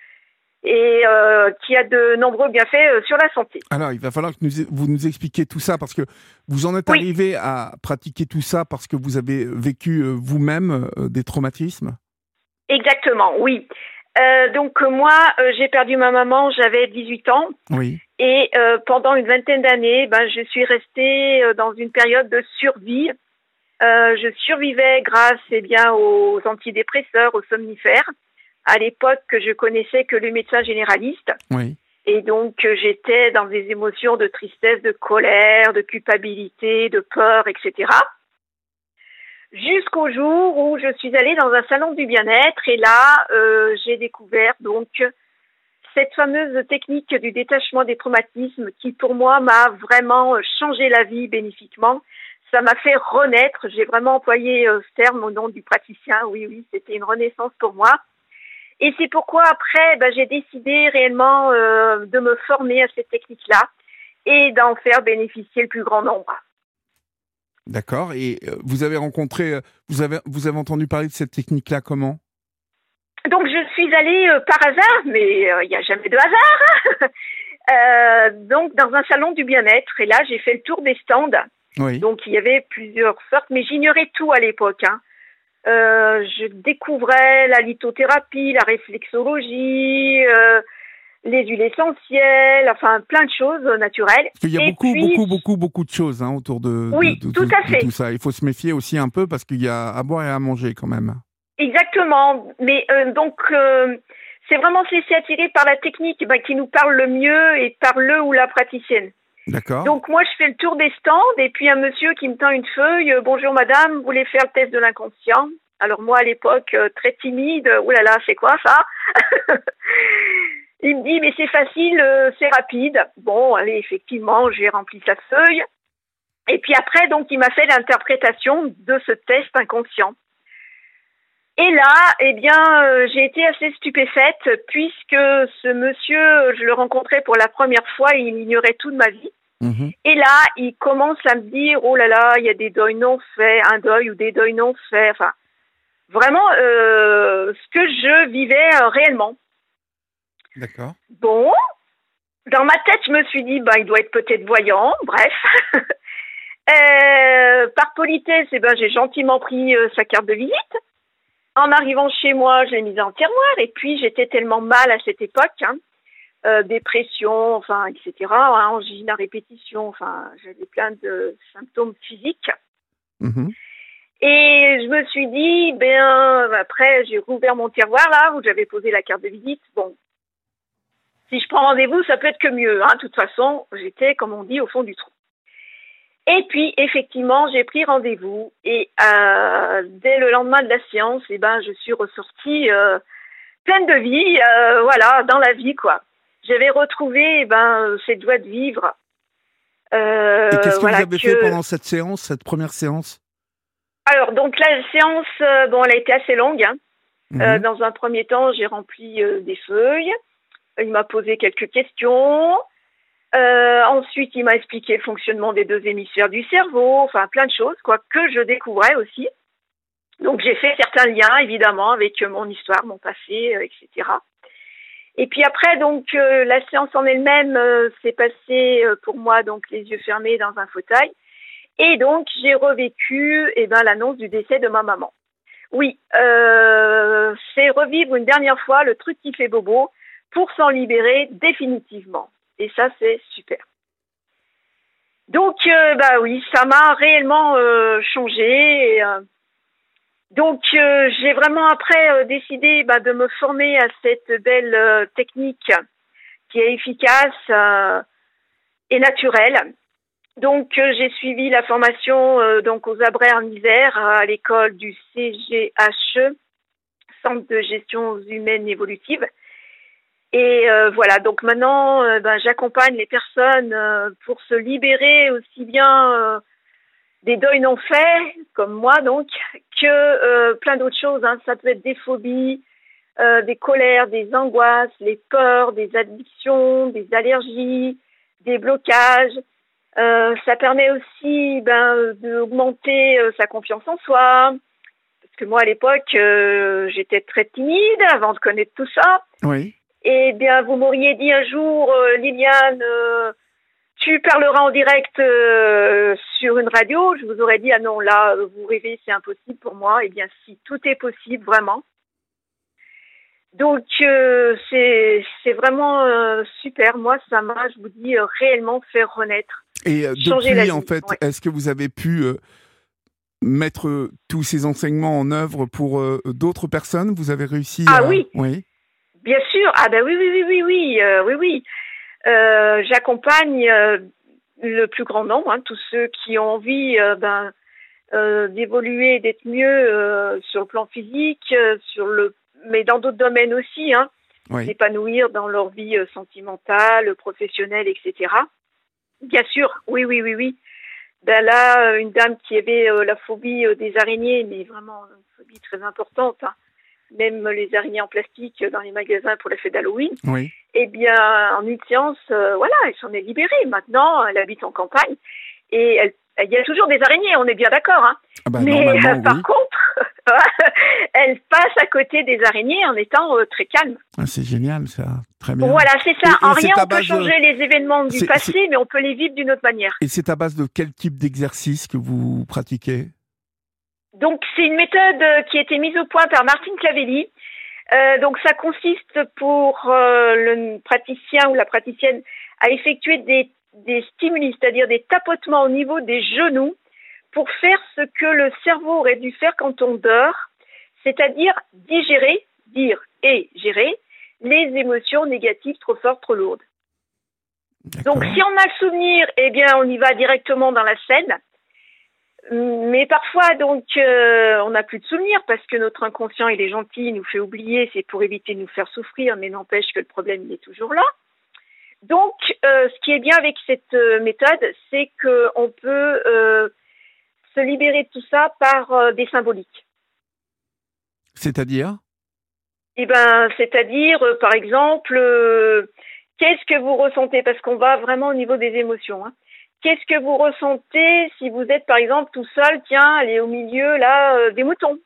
et euh, qui a de nombreux bienfaits sur la santé. Alors, il va falloir que nous, vous nous expliquiez tout ça parce que vous en êtes Oui. arrivé à pratiquer tout ça parce que vous avez vécu euh, vous-même euh, des traumatismes ? Exactement, oui. Euh, donc moi, euh, j'ai perdu ma maman, j'avais dix-huit ans. Oui. Et euh, pendant une vingtaine d'années, ben, je suis restée euh, dans une période de survie. Euh, je survivais grâce eh bien, aux antidépresseurs, aux somnifères. À l'époque, je connaissais que le médecin généraliste. Oui. Et donc, euh, j'étais dans des émotions de tristesse, de colère, de culpabilité, de peur, et cetera. Jusqu'au jour où je suis allée dans un salon du bien-être. Et là, euh, j'ai découvert donc cette fameuse technique du détachement des traumatismes qui, pour moi, m'a vraiment changé la vie bénéfiquement. Ça m'a fait renaître. J'ai vraiment employé euh, ce terme au nom du praticien. Oui, oui, c'était une renaissance pour moi. Et c'est pourquoi, après, ben, j'ai décidé réellement euh, de me former à cette technique-là et d'en faire bénéficier le plus grand nombre. D'accord. Et euh, vous avez rencontré, euh, vous avez, vous avez entendu parler de cette technique-là comment ? Donc, je suis allée euh, par hasard, mais il euh, n'y a jamais de hasard. euh, donc, dans un salon du bien-être. Et là, j'ai fait le tour des stands. Oui. Donc, il y avait plusieurs sortes, mais j'ignorais tout à l'époque. Hein. Euh, je découvrais la lithothérapie, la réflexologie, euh, les huiles essentielles, enfin, plein de choses naturelles. Parce qu'il y a Et beaucoup, puis, beaucoup, beaucoup, beaucoup de choses hein, autour de, Oui, de, de, tout de, à de fait. tout ça. Il faut se méfier aussi un peu parce qu'il y a à boire et à manger quand même. Exactement. Mais euh, donc, euh, c'est vraiment se laisser attirer par la technique ben, qui nous parle le mieux et par le ou la praticienne. D'accord. Donc, moi, je fais le tour des stands et puis un monsieur qui me tend une feuille. Euh, Bonjour madame, vous voulez faire le test de l'inconscient ? Alors moi, à l'époque, euh, très timide. Oh là là, c'est quoi ça ? Il me dit, mais c'est facile, euh, c'est rapide. Bon, allez, effectivement, j'ai rempli sa feuille. Et puis après, donc, il m'a fait l'interprétation de ce test inconscient. Et là, eh bien, euh, j'ai été assez stupéfaite puisque ce monsieur, je le rencontrais pour la première fois et il ignorait tout de ma vie. Mmh. Et là, il commence à me dire, oh là là, il y a des deuils non faits, un deuil ou des deuils non faits. Enfin, vraiment, euh, ce que je vivais euh, réellement. D'accord. Bon, dans ma tête, je me suis dit, bah, il doit être peut-être voyant, bref. euh, par politesse, eh ben, j'ai gentiment pris euh, sa carte de visite. En arrivant chez moi, je l'ai mise en tiroir et puis j'étais tellement mal à cette époque. Hein. euh, dépression, enfin, et cetera, hein, angine à répétition, enfin, j'avais plein de symptômes physiques. Mmh. Et je me suis dit, ben, après, j'ai rouvert mon tiroir, là, où j'avais posé la carte de visite. Bon, si je prends rendez-vous, ça peut être que mieux, hein. De toute façon, j'étais, comme on dit, au fond du trou. Et puis, effectivement, j'ai pris rendez-vous. Et euh, dès le lendemain de la séance, eh ben, je suis ressortie euh, pleine de vie, euh, voilà, dans la vie, quoi. J'avais retrouvé, eh ben, cette joie de vivre. Euh, Et qu'est-ce que voilà, vous avez que... fait pendant cette séance, cette première séance? Alors, donc, la séance, euh, bon, elle a été assez longue, hein. Mmh. Euh, dans un premier temps, j'ai rempli euh, des feuilles. Il m'a posé quelques questions. Euh, ensuite, il m'a expliqué le fonctionnement des deux hémisphères du cerveau, enfin plein de choses, quoi, que je découvrais aussi. Donc, j'ai fait certains liens, évidemment, avec euh, mon histoire, mon passé, euh, et cetera. Et puis après, donc, euh, la séance en elle-même euh, s'est passée euh, pour moi, donc, les yeux fermés dans un fauteuil. Et donc, j'ai revécu, eh ben, l'annonce du décès de ma maman. Oui, euh, c'est revivre une dernière fois le truc qui fait bobo pour s'en libérer définitivement. Et ça, c'est super. Donc, euh, bah oui, ça m'a réellement euh, changé. Et, euh, donc, euh, j'ai vraiment après euh, décidé bah, de me former à cette belle euh, technique qui est efficace euh, et naturelle. Donc, euh, j'ai suivi la formation euh, donc aux Abrets en Isère à l'école du C G H E, Centre de gestion humaine évolutive. Et euh, voilà, donc maintenant, euh, ben, j'accompagne les personnes euh, pour se libérer aussi bien euh, des deuils non faits, comme moi donc, que euh, plein d'autres choses. Hein. Ça peut être des phobies, euh, des colères, des angoisses, les peurs, des addictions, des allergies, des blocages. Euh, ça permet aussi ben, d'augmenter euh, sa confiance en soi. Parce que moi, à l'époque, euh, j'étais très timide avant de connaître tout ça. Oui. Eh bien, vous m'auriez dit un jour, euh, Liliane, euh, tu parleras en direct euh, sur une radio. Je vous aurais dit, ah non, là, vous rêvez, c'est impossible pour moi. Eh bien, si, tout est possible, vraiment. Donc, euh, c'est, c'est vraiment euh, super. Moi, ça m'a, je vous dis, euh, réellement fait renaître. Et euh, changer depuis, la en vie. fait, Ouais. est-ce que vous avez pu euh, mettre euh, tous ces enseignements en œuvre pour euh, d'autres personnes? Vous avez réussi Ah à... oui. Oui. Bien sûr, ah ben oui, oui, oui, oui, oui, euh, oui, oui. Euh, j'accompagne euh, le plus grand nombre, hein, tous ceux qui ont envie euh, ben, euh, d'évoluer, d'être mieux euh, sur le plan physique, euh, sur le, mais dans d'autres domaines aussi, hein, Oui. s'épanouir dans leur vie euh, sentimentale, professionnelle, et cetera. Bien sûr, oui, oui, oui, oui. Ben là, euh, une dame qui avait euh, la phobie euh, des araignées, mais vraiment une phobie très importante, hein. Même les araignées en plastique dans les magasins pour la fête d'Halloween, Oui. eh bien, en une séance, euh, voilà, elle s'en est libérée. Maintenant, elle habite en campagne et elle, il y a toujours des araignées, on est bien d'accord. Hein. Ah bah, Mais normalement, euh, par oui. contre, elle passe à côté des araignées en étant euh, très calme. Ah, c'est génial, ça. Très bien. Voilà, c'est ça. Et- en et c'est rien, à on peut base de- changer les événements du c'est- passé, c'est- mais on peut les vivre d'une autre manière. Et c'est à base de quel type d'exercice que vous pratiquez? Donc, c'est une méthode euh, qui a été mise au point par Martine Clavelli. Euh, donc, ça consiste pour euh, le praticien ou la praticienne à effectuer des, des stimuli, c'est-à-dire des tapotements au niveau des genoux pour faire ce que le cerveau aurait dû faire quand on dort, c'est-à-dire digérer, dire et gérer les émotions négatives trop fortes, trop lourdes. Donc, D'accord. si on a le souvenir, eh bien, on y va directement dans la scène. Mais parfois, donc, euh, on n'a plus de souvenirs parce que notre inconscient, il est gentil, il nous fait oublier, c'est pour éviter de nous faire souffrir, mais n'empêche que le problème, il est toujours là. Donc, euh, ce qui est bien avec cette euh, méthode, c'est qu'on peut euh, se libérer de tout ça par euh, des symboliques. C'est-à-dire? Eh ben, c'est-à-dire, euh, par exemple, euh, qu'est-ce que vous ressentez? Parce qu'on va vraiment au niveau des émotions, hein. Qu'est-ce que vous ressentez si vous êtes, par exemple, tout seul, tiens, allez au milieu, là, euh, des moutons?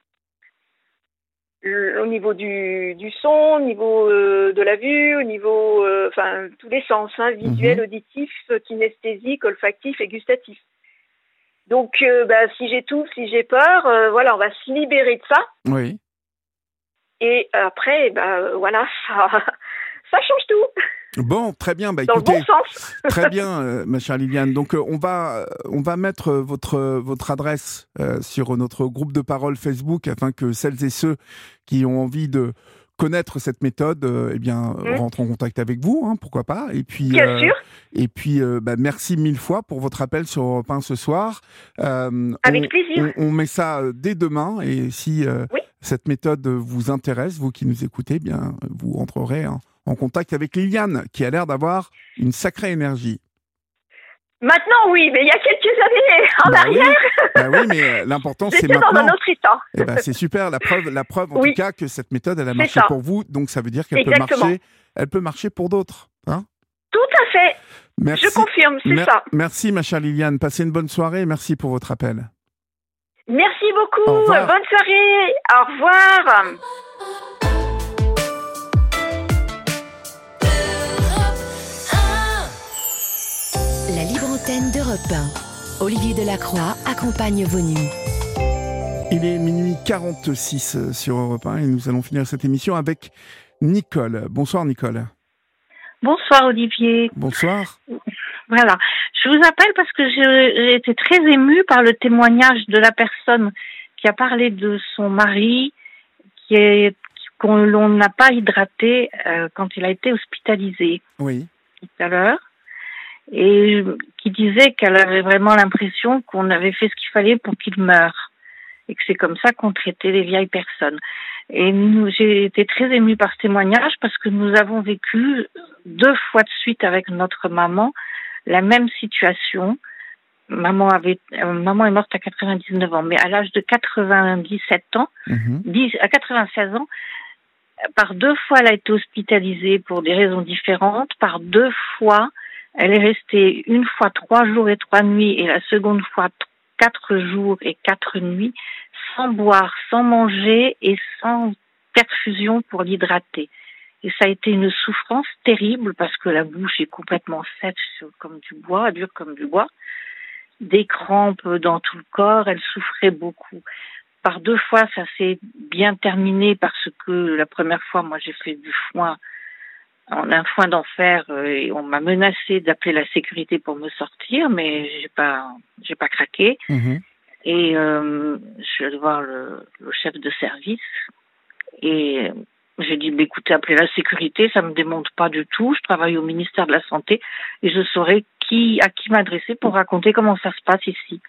Le, au niveau du, du son, au niveau euh, de la vue, au niveau, euh, enfin, tous les sens, hein, visuel, Mhm. auditif, kinesthésique, olfactif et gustatif. Donc, euh, bah, si j'étouffe, si j'ai peur, euh, voilà, on va se libérer de ça. Oui. Et après, bah, voilà, ça, ça change tout. Bon, très bien. Bah, Dans écoutez, le bon sens. très bien, euh, ma chère Liliane. Donc, euh, on va, on va mettre votre votre adresse euh, sur notre groupe de parole Facebook afin que celles et ceux qui ont envie de connaître cette méthode, euh, eh bien, mmh. rentrent en contact avec vous, hein, pourquoi pas. Et puis, bien euh, sûr. Et puis, euh, bah, merci mille fois pour votre appel sur Europe un ce soir. Euh, avec on, plaisir. On, on met ça dès demain, et si euh, oui. cette méthode vous intéresse, vous qui nous écoutez, eh bien, vous rentrerez en, en contact avec Liliane, qui a l'air d'avoir une sacrée énergie. Maintenant, oui, mais il y a quelques années en bah arrière. Oui. Bah oui, mais l'important, c'est maintenant. J'étais dans un autre état. Eh ben, c'est super. La preuve, la preuve en oui. tout cas, que cette méthode, elle a marché pour vous. Donc, ça veut dire qu'elle peut marcher, elle peut marcher pour d'autres. Hein ? Tout à fait. Merci. Je confirme, c'est Mer- ça. Merci, ma chère Liliane. Passez une bonne soirée. Merci pour votre appel. Merci beaucoup. Bonne soirée. Au revoir. La libre antenne d'Europe un. Olivier Delacroix accompagne vos nuits. Il est minuit quarante-six sur Europe un et nous allons finir cette émission avec Nicole. Bonsoir Nicole. Bonsoir Olivier. Bonsoir. Voilà, je vous appelle parce que j'ai été très émue par le témoignage de la personne qui a parlé de son mari qui est qu'on l'on n'a pas hydraté euh, quand il a été hospitalisé. Oui. Tout à l'heure. Et qui disait qu'elle avait vraiment l'impression qu'on avait fait ce qu'il fallait pour qu'il meure. Et que c'est comme ça qu'on traitait les vieilles personnes. Et nous, j'ai été très émue par ce témoignage parce que nous avons vécu deux fois de suite avec notre maman la même situation. Maman avait, euh, maman est morte à quatre-vingt-dix-neuf ans, mais à l'âge de quatre-vingt-dix-sept ans, mmh. dix, à quatre-vingt-seize ans, par deux fois elle a été hospitalisée pour des raisons différentes. Par deux fois, elle est restée une fois trois jours et trois nuits et la seconde fois quatre jours et quatre nuits sans boire, sans manger et sans perfusion pour l'hydrater. Et ça a été une souffrance terrible parce que la bouche est complètement sèche comme du bois, dure comme du bois. Des crampes dans tout le corps, elle souffrait beaucoup. Par deux fois, ça s'est bien terminé parce que la première fois, moi, j'ai fait du foin, un foin d'enfer et on m'a menacé d'appeler la sécurité pour me sortir, mais j'ai pas, j'ai pas craqué. Mmh. Et euh, je suis allée voir le, le chef de service et j'ai dit, bah, écoutez, appelez la sécurité, ça me démonte pas du tout. Je travaille au ministère de la Santé et je saurais qui, à qui m'adresser pour raconter comment ça se passe ici.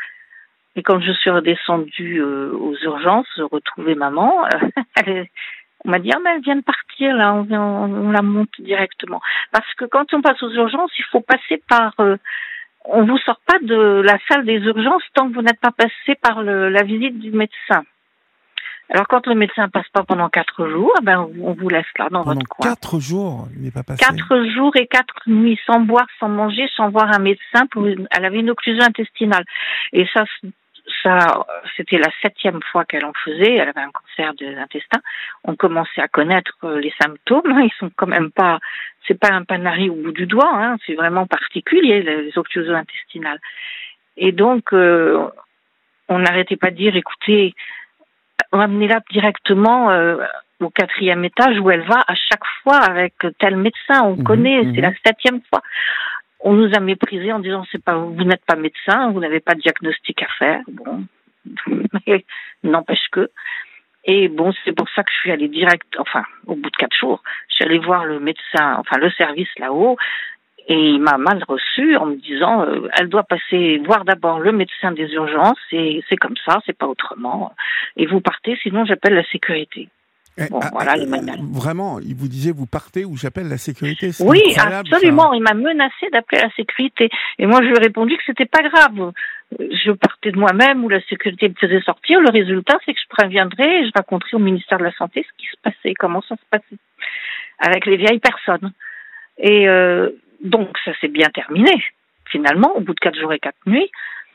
Et quand je suis redescendue euh, aux urgences, retrouver maman, euh, elle, on m'a dit, ah, mais elle vient de partir, là, on, vient, on, on la monte directement. Parce que quand on passe aux urgences, il faut passer par... Euh, on vous sort pas de la salle des urgences tant que vous n'êtes pas passé par le, la visite du médecin. Alors, quand le médecin passe pas pendant quatre jours, ben, on vous laisse là, dans pendant votre coin. Quatre jours, il n'est pas passé. Quatre jours et quatre nuits, sans boire, sans manger, sans voir un médecin. Pour une... Elle avait une occlusion intestinale. Et ça, ça, c'était la septième fois qu'elle en faisait. Elle avait un cancer de l'intestin. On commençait à connaître les symptômes. Ils sont quand même pas, c'est pas un panari au bout du doigt, hein. C'est vraiment particulier, les occlusions intestinales. Et donc, euh, on n'arrêtait pas de dire, écoutez, ramenez-la directement euh, au quatrième étage où elle va à chaque fois avec tel médecin. On mmh, connaît, mmh. C'est la septième fois. On nous a méprisés en disant c'est pas, vous n'êtes pas médecin, vous n'avez pas de diagnostic à faire. Bon, mais n'empêche que. Et bon, c'est pour ça que je suis allée direct, enfin, au bout de quatre jours, je suis allée voir le médecin, enfin le service là-haut. Et il m'a mal reçu en me disant, euh, elle doit passer voir d'abord le médecin des urgences et c'est comme ça, c'est pas autrement. Et vous partez, sinon j'appelle la sécurité. Bon, ah, voilà ah, les manières. Vraiment, il vous disait, vous partez ou j'appelle la sécurité. C'est oui, ça. absolument. Il m'a menacé d'appeler la sécurité. Et moi, je lui ai répondu que c'était pas grave. Je partais de moi-même ou la sécurité me faisait sortir. Le résultat, c'est que je préviendrai et je raconterai au ministère de la Santé ce qui se passait, comment ça se passait avec les vieilles personnes. Et euh, donc, ça s'est bien terminé, finalement, au bout de quatre jours et quatre nuits.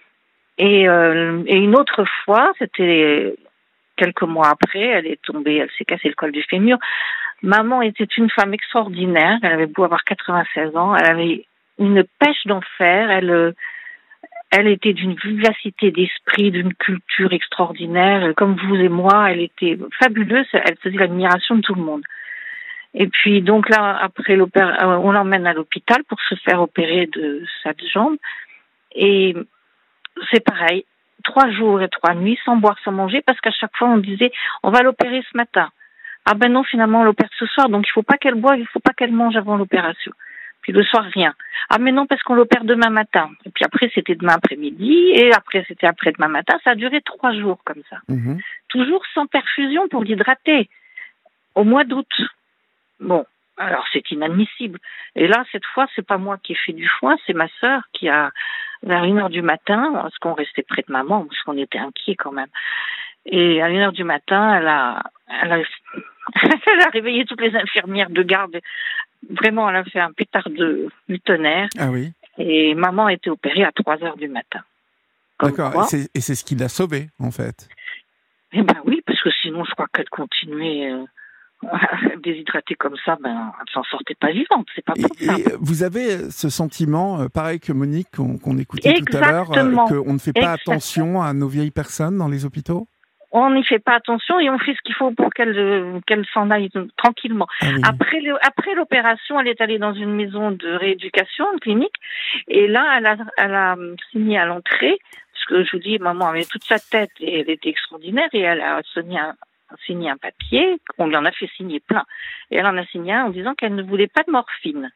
Et, euh, et une autre fois, c'était quelques mois après, elle est tombée, elle s'est cassé le col du fémur. Maman était une femme extraordinaire, elle avait beau avoir quatre-vingt-seize ans, elle avait une pêche d'enfer, elle, elle était d'une vivacité d'esprit, d'une culture extraordinaire. Comme vous et moi, elle était fabuleuse, elle faisait l'admiration de tout le monde. Et puis donc là, après l'opération, on l'emmène à l'hôpital pour se faire opérer de sa jambe. Et c'est pareil, trois jours et trois nuits sans boire, sans manger, parce qu'à chaque fois on disait on va l'opérer ce matin. Ah ben non, finalement on l'opère ce soir, donc il faut pas qu'elle boive, il faut pas qu'elle mange avant l'opération. Puis le soir, rien. Ah mais non, parce qu'on l'opère demain matin. Et puis après c'était demain après-midi, et après c'était après-demain matin. Ça a duré trois jours comme ça. Mmh. Toujours sans perfusion pour l'hydrater. Au mois d'août. Bon, alors c'est inadmissible. Et là, cette fois, c'est pas moi qui ai fait du foin, c'est ma sœur qui a, vers une heure du matin, parce qu'on restait près de maman, parce qu'on était inquiets quand même. Et à une heure du matin, elle a, elle a, elle a réveillé toutes les infirmières de garde. Vraiment, elle a fait un pétard de, du tonnerre. Ah oui. Et maman a été opérée à trois heures du matin. Comme D'accord, quoi, et c'est, et c'est ce qui l'a sauvée, en fait. Eh ben oui, parce que sinon, je crois qu'elle continuait euh, à déshydrater comme ça, ben, elle ne s'en sortait pas vivante, c'est pas Et, possible. et vous avez ce sentiment, euh, pareil que Monique, qu'on, qu'on écoutait tout à l'heure, euh, Exactement. qu'on ne fait pas Exactement. attention à nos vieilles personnes dans les hôpitaux? On n'y fait pas attention et on fait ce qu'il faut pour qu'elle, euh, qu'elle s'en aille tranquillement. Ah oui. Après, le, après l'opération, elle est allée dans une maison de rééducation, une clinique, et là, elle a, elle a signé à l'entrée, parce que je vous dis, maman avait toute sa tête et elle était extraordinaire, et elle a signé un, signé un papier, on lui en a fait signer plein, et elle en a signé un en disant qu'elle ne voulait pas de morphine.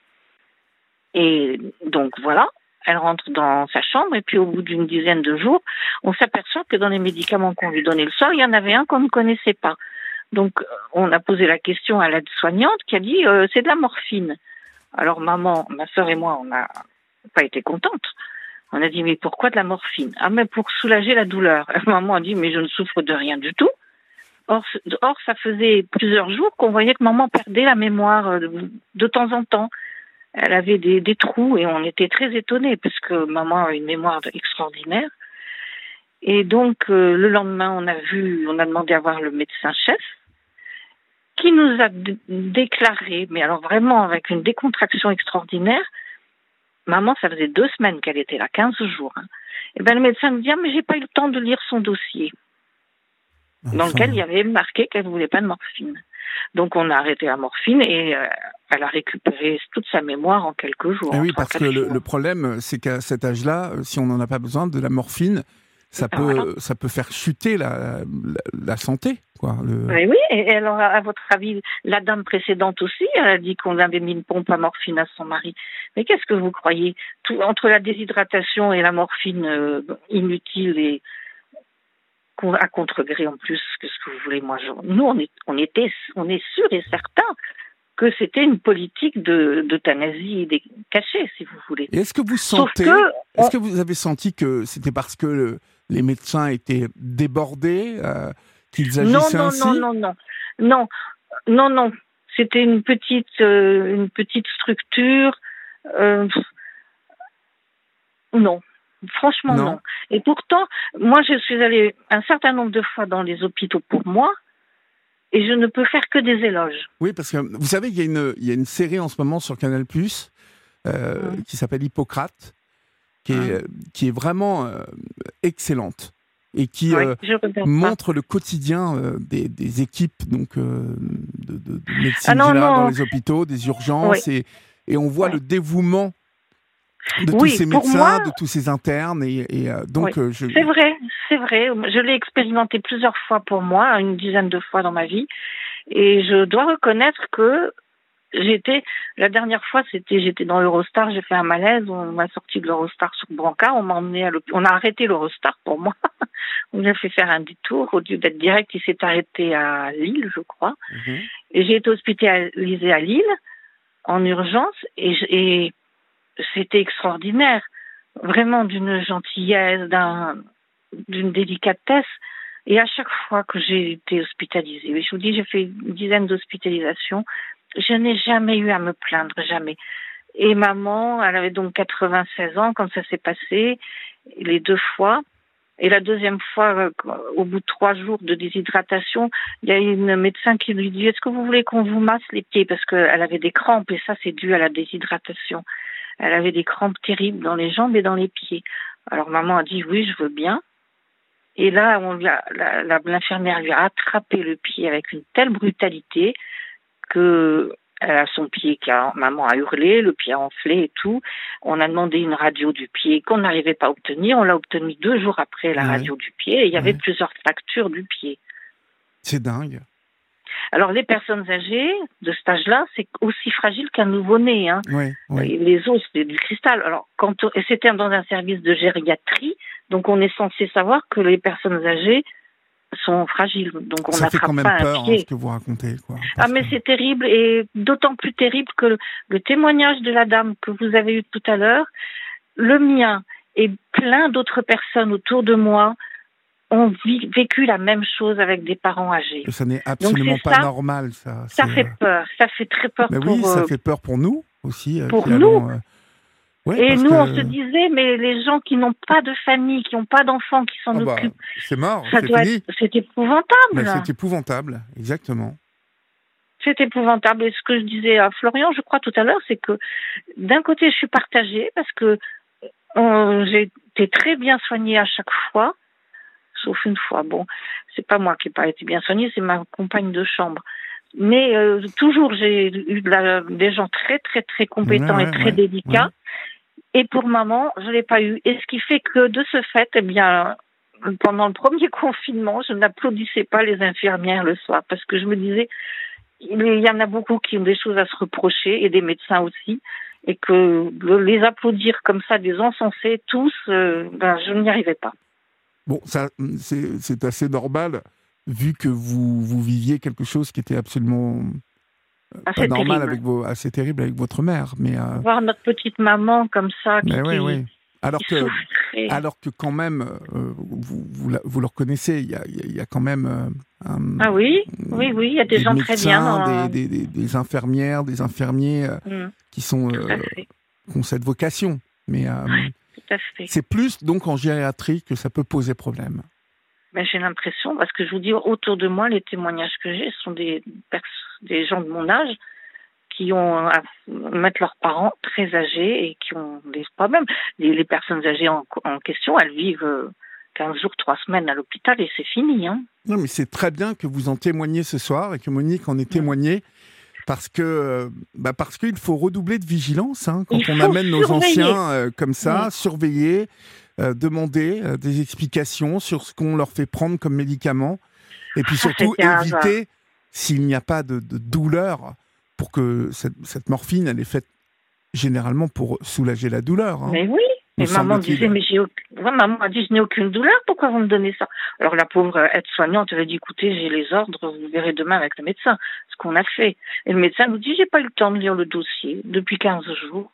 Et donc voilà. Elle rentre dans sa chambre et puis au bout d'une dizaine de jours, on s'aperçoit que dans les médicaments qu'on lui donnait le soir, il y en avait un qu'on ne connaissait pas. Donc on a posé la question à l'aide-soignante qui a dit euh, c'est de la morphine. Alors maman, ma sœur et moi, on n'a pas été contentes. On a dit mais pourquoi de la morphine? Ah mais pour soulager la douleur. Maman a dit mais je ne souffre de rien du tout. Or, or ça faisait plusieurs jours qu'on voyait que maman perdait la mémoire de, de temps en temps. Elle avait des, des trous et on était très étonnés parce que maman a une mémoire extraordinaire. Et donc, euh, le lendemain, on a vu, on a demandé à voir le médecin-chef qui nous a d- déclaré, mais alors vraiment avec une décontraction extraordinaire, maman, ça faisait deux semaines qu'elle était là, quinze jours. Hein. Et ben le médecin me dit, ah, mais j'ai pas eu le temps de lire son dossier. Enfin. Dans lequel il y avait marqué qu'elle ne voulait pas de morphine. Donc on a arrêté la morphine et euh, elle a récupéré toute sa mémoire en quelques jours. Et oui, parce que le, le problème, c'est qu'à cet âge-là, si on n'en a pas besoin de la morphine, ça peut, voilà. ça peut faire chuter la, la, la santé. Quoi, le... Oui, oui, et alors à votre avis, la dame précédente aussi, elle a dit qu'on avait mis une pompe à morphine à son mari. Mais qu'est-ce que vous croyez? Tout, entre la déshydratation et la morphine euh, inutile et à contre-gré en plus, qu'est-ce que vous voulez, moi, je... nous, on est, on était, on est sûr et certain que c'était une politique de, d'euthanasie cachée, si vous voulez. Et est-ce que vous sentez, que on... est-ce que vous avez senti que c'était parce que le, les médecins étaient débordés, euh, qu'ils agissaient non, non, ainsi? Non, non, non, non, non, non. C'était une petite, euh, une petite structure. Euh, non. Franchement, non. non. Et pourtant, moi, je suis allée un certain nombre de fois dans les hôpitaux pour moi, et je ne peux faire que des éloges. Oui, parce que vous savez, il y a une, il y a une série en ce moment sur Canal plus, euh, mmh. qui s'appelle Hippocrate, qui est, mmh. qui est vraiment euh, excellente, et qui oui, euh, montre le quotidien euh, des, des équipes donc, euh, de, de, de médecine ah non, générale non. dans les hôpitaux, des urgences, oui. et, et on voit oui. le dévouement de oui, tous ces médecins, moi, de tous ces internes, et, et euh, donc oui, euh, je... c'est vrai, c'est vrai. Je l'ai expérimenté plusieurs fois pour moi, une dizaine de fois dans ma vie, et je dois reconnaître que j'étais la dernière fois, c'était j'étais dans l'Eurostar, j'ai fait un malaise, on m'a sorti de l'Eurostar sur Brancard, on m'a emmené à l'hôpital, on a arrêté l'Eurostar pour moi, on a fait faire un détour au lieu d'être direct, il s'est arrêté à Lille, je crois, mm-hmm. et j'ai été hospitalisée à Lille en urgence, et, et c'était extraordinaire, vraiment d'une gentillesse, d'un, d'une délicatesse. Et à chaque fois que j'ai été hospitalisée, je vous dis, j'ai fait une dizaine d'hospitalisations, je n'ai jamais eu à me plaindre, jamais. Et maman, elle avait donc quatre-vingt-seize ans quand ça s'est passé, les deux fois. Et la deuxième fois, au bout de trois jours de déshydratation, il y a une médecin qui lui dit « Est-ce que vous voulez qu'on vous masse les pieds ?» Parce qu'elle avait des crampes, et ça, c'est dû à la déshydratation. Elle avait des crampes terribles dans les jambes et dans les pieds. Alors maman a dit oui, je veux bien. Et là, on lui a, la, la, l'infirmière lui a attrapé le pied avec une telle brutalité que elle a son pied qui a, maman a hurlé, le pied a enflé et tout. On a demandé une radio du pied qu'on n'arrivait pas à obtenir. On l'a obtenue deux jours après la Ouais. radio du pied et il y avait Ouais. plusieurs fractures du pied. C'est dingue. Alors les personnes âgées de cet âge-là, c'est aussi fragile qu'un nouveau-né. Hein. Oui, oui. Et les os, c'est du cristal. Alors quand on- et c'était dans un service de gériatrie, donc on est censé savoir que les personnes âgées sont fragiles. Donc on Ça fait n'attrape quand même pas un peur, hein, pied. ce que vous racontez. Quoi. Ah Parce mais que- c'est terrible et d'autant plus terrible que le, le témoignage de la dame que vous avez eu tout à l'heure, le mien et plein d'autres personnes autour de moi ont vi- vécu la même chose avec des parents âgés. Ça n'est absolument c'est pas ça, normal, ça. Ça C'est, fait euh, peur, ça fait très peur Mais pour oui, ça euh, fait peur pour nous aussi. euh, pour qui nous. allons, euh, ouais, et parce nous, que- on se disait, mais les gens qui n'ont pas de famille, qui n'ont pas d'enfants, qui s'en Ah bah, occupent, c'est mort, ça c'est doit fini. être, c'est épouvantable. Mais c'est épouvantable, exactement. C'est épouvantable. Et ce que je disais à Florian, je crois tout à l'heure, c'est que d'un côté, je suis partagée parce que euh, j'ai été très bien soignée à chaque fois, sauf une fois. Bon, c'est pas moi qui n'ai pas été bien soignée, c'est ma compagne de chambre. Mais euh, toujours, j'ai eu de la- des gens très, très, très compétents Ouais, et ouais, très ouais, délicats. Et pour maman, je l'ai pas eu. Et ce qui fait que de ce fait, eh bien, pendant le premier confinement, je n'applaudissais pas les infirmières le soir parce que je me disais, il y en a beaucoup qui ont des choses à se reprocher et des médecins aussi. Et que de les applaudir comme ça, les encenser tous, euh, ben, je n'y arrivais pas. Bon, ça, c'est, c'est assez normal, vu que vous, vous viviez quelque chose qui était absolument euh, pas Assez normal, terrible. avec vos, assez terrible avec votre mère. Mais, euh, Voir notre petite maman comme ça, qui, mais oui, qui- oui. Alors qui que, souffrait. alors que quand même, euh, vous, vous, la- vous le reconnaissez, il y a, il y a- il y a quand même euh, un, Ah oui, oui, oui, il y a des, gens très bien. médecins, dans- des, des, des- des infirmières, des infirmiers euh, Mm, qui sont tout à euh, fait, qui ont cette vocation. Mais euh, tout à fait. c'est plus donc en gériatrie que ça peut poser problème. Ben, j'ai l'impression, parce que je vous dis, autour de moi, les témoignages que j'ai sont des, pers- des gens de mon âge qui ont à mettre leurs parents très âgés et qui ont des problèmes. Les, les personnes âgées en, en question, elles vivent euh, quinze jours, trois semaines à l'hôpital et c'est fini. Hein. Non, mais c'est très bien que vous en témoigniez ce soir et que Monique en ait témoigné. Parce que, euh, bah parce qu'il faut redoubler de vigilance hein, quand Il on faut amène nos surveiller. anciens euh, comme ça, Oui. surveiller, euh, demander euh, des explications sur ce qu'on leur fait prendre comme médicaments, et puis Ça, surtout c'était un hasard. éviter, s'il n'y a pas de, de douleur, pour que cette, cette morphine, elle est faite généralement pour soulager la douleur. Hein. Mais oui. Me Et maman semble-t-il. disait, mais j'ai aucun... ouais, maman a dit, je n'ai aucune douleur, pourquoi vous me donnez ça? Alors la pauvre aide-soignante elle a dit, écoutez, j'ai les ordres, vous verrez demain avec le médecin ce qu'on a fait. Et le médecin nous dit, j'ai pas eu le temps de lire le dossier depuis quinze jours.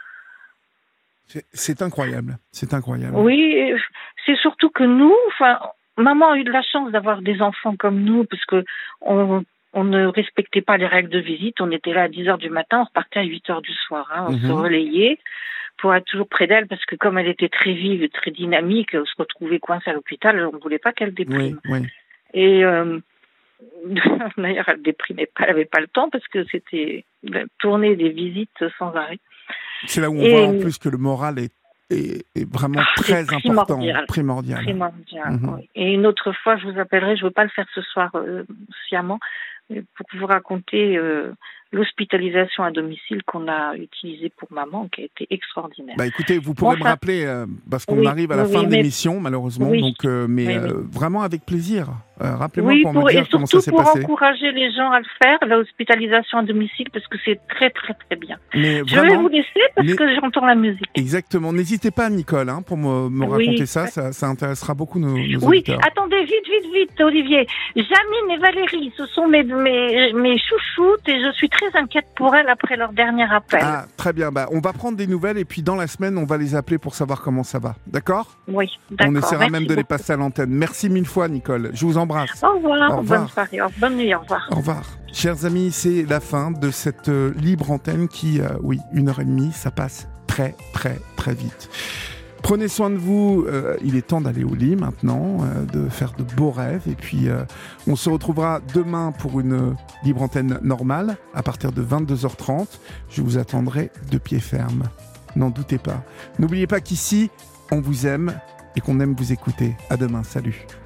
C'est, c'est incroyable, c'est incroyable. Oui, c'est surtout que nous, enfin, maman a eu de la chance d'avoir des enfants comme nous, parce que on, on ne respectait pas les règles de visite. On était là à dix heures du matin, on repartait à huit heures du soir. Hein, on Mhm. se relayait pour être toujours près d'elle, parce que comme elle était très vive et très dynamique, se retrouver coincée à l'hôpital, on ne voulait pas qu'elle Oui, déprime. oui. Et euh, d'ailleurs, elle déprimait pas, elle n'avait pas le temps, parce que c'était de tourner des visites sans arrêt. C'est là où on Et- voit en plus que le moral est, est, est vraiment Ah, très c'est important, primordial. primordial. Primordial, Mhm. oui. Et une autre fois, je vous appellerai, je ne veux pas le faire ce soir euh, sciemment, mais pour vous raconter euh, l'hospitalisation à domicile qu'on a utilisée pour maman, qui a été extraordinaire. Bah écoutez, vous pourrez Enfin, me rappeler, euh, parce qu'on oui, arrive à la oui, fin oui, de mais- l'émission, malheureusement, Oui. donc, euh, mais Oui, euh, oui. vraiment avec plaisir. Euh, rappelez-moi Oui, pour, pour, me et dire comment ça surtout s'est pour passé. encourager les gens à le faire, l'hospitalisation à domicile, parce que c'est très très très bien. Mais Je vais vraiment, vous laisser parce mais- que j'entends la musique. exactement. N'hésitez pas, Nicole, hein, pour me, me Oui. raconter ça, ça. Ça intéressera beaucoup nos, nos Oui, auditeurs. attendez, vite, vite, vite, Olivier. Janine et Valérie, ce sont mes, mes, mes chouchoutes et je suis très inquiète pour elles après leur dernier appel. Ah, très bien. Bah, on va prendre des nouvelles et puis dans la semaine, on va les appeler pour savoir comment ça va. D'accord? Oui, d'accord. On essaiera merci même de les beaucoup. passer à l'antenne. Merci mille fois, Nicole. Je vous embrasse. Au revoir, Au revoir. bonne soirée, au- bonne nuit, au revoir. Au revoir. Chers amis, c'est la fin de cette euh, libre antenne qui, euh, oui, une heure et demie, ça passe très, très, très vite. Prenez soin de vous. Euh, il est temps d'aller au lit maintenant, euh, de faire de beaux rêves. Et puis, euh, on se retrouvera demain pour une euh, libre antenne normale à partir de vingt-deux heures trente. Je vous attendrai de pied ferme. N'en doutez pas. N'oubliez pas qu'ici, on vous aime et qu'on aime vous écouter. À demain. Salut.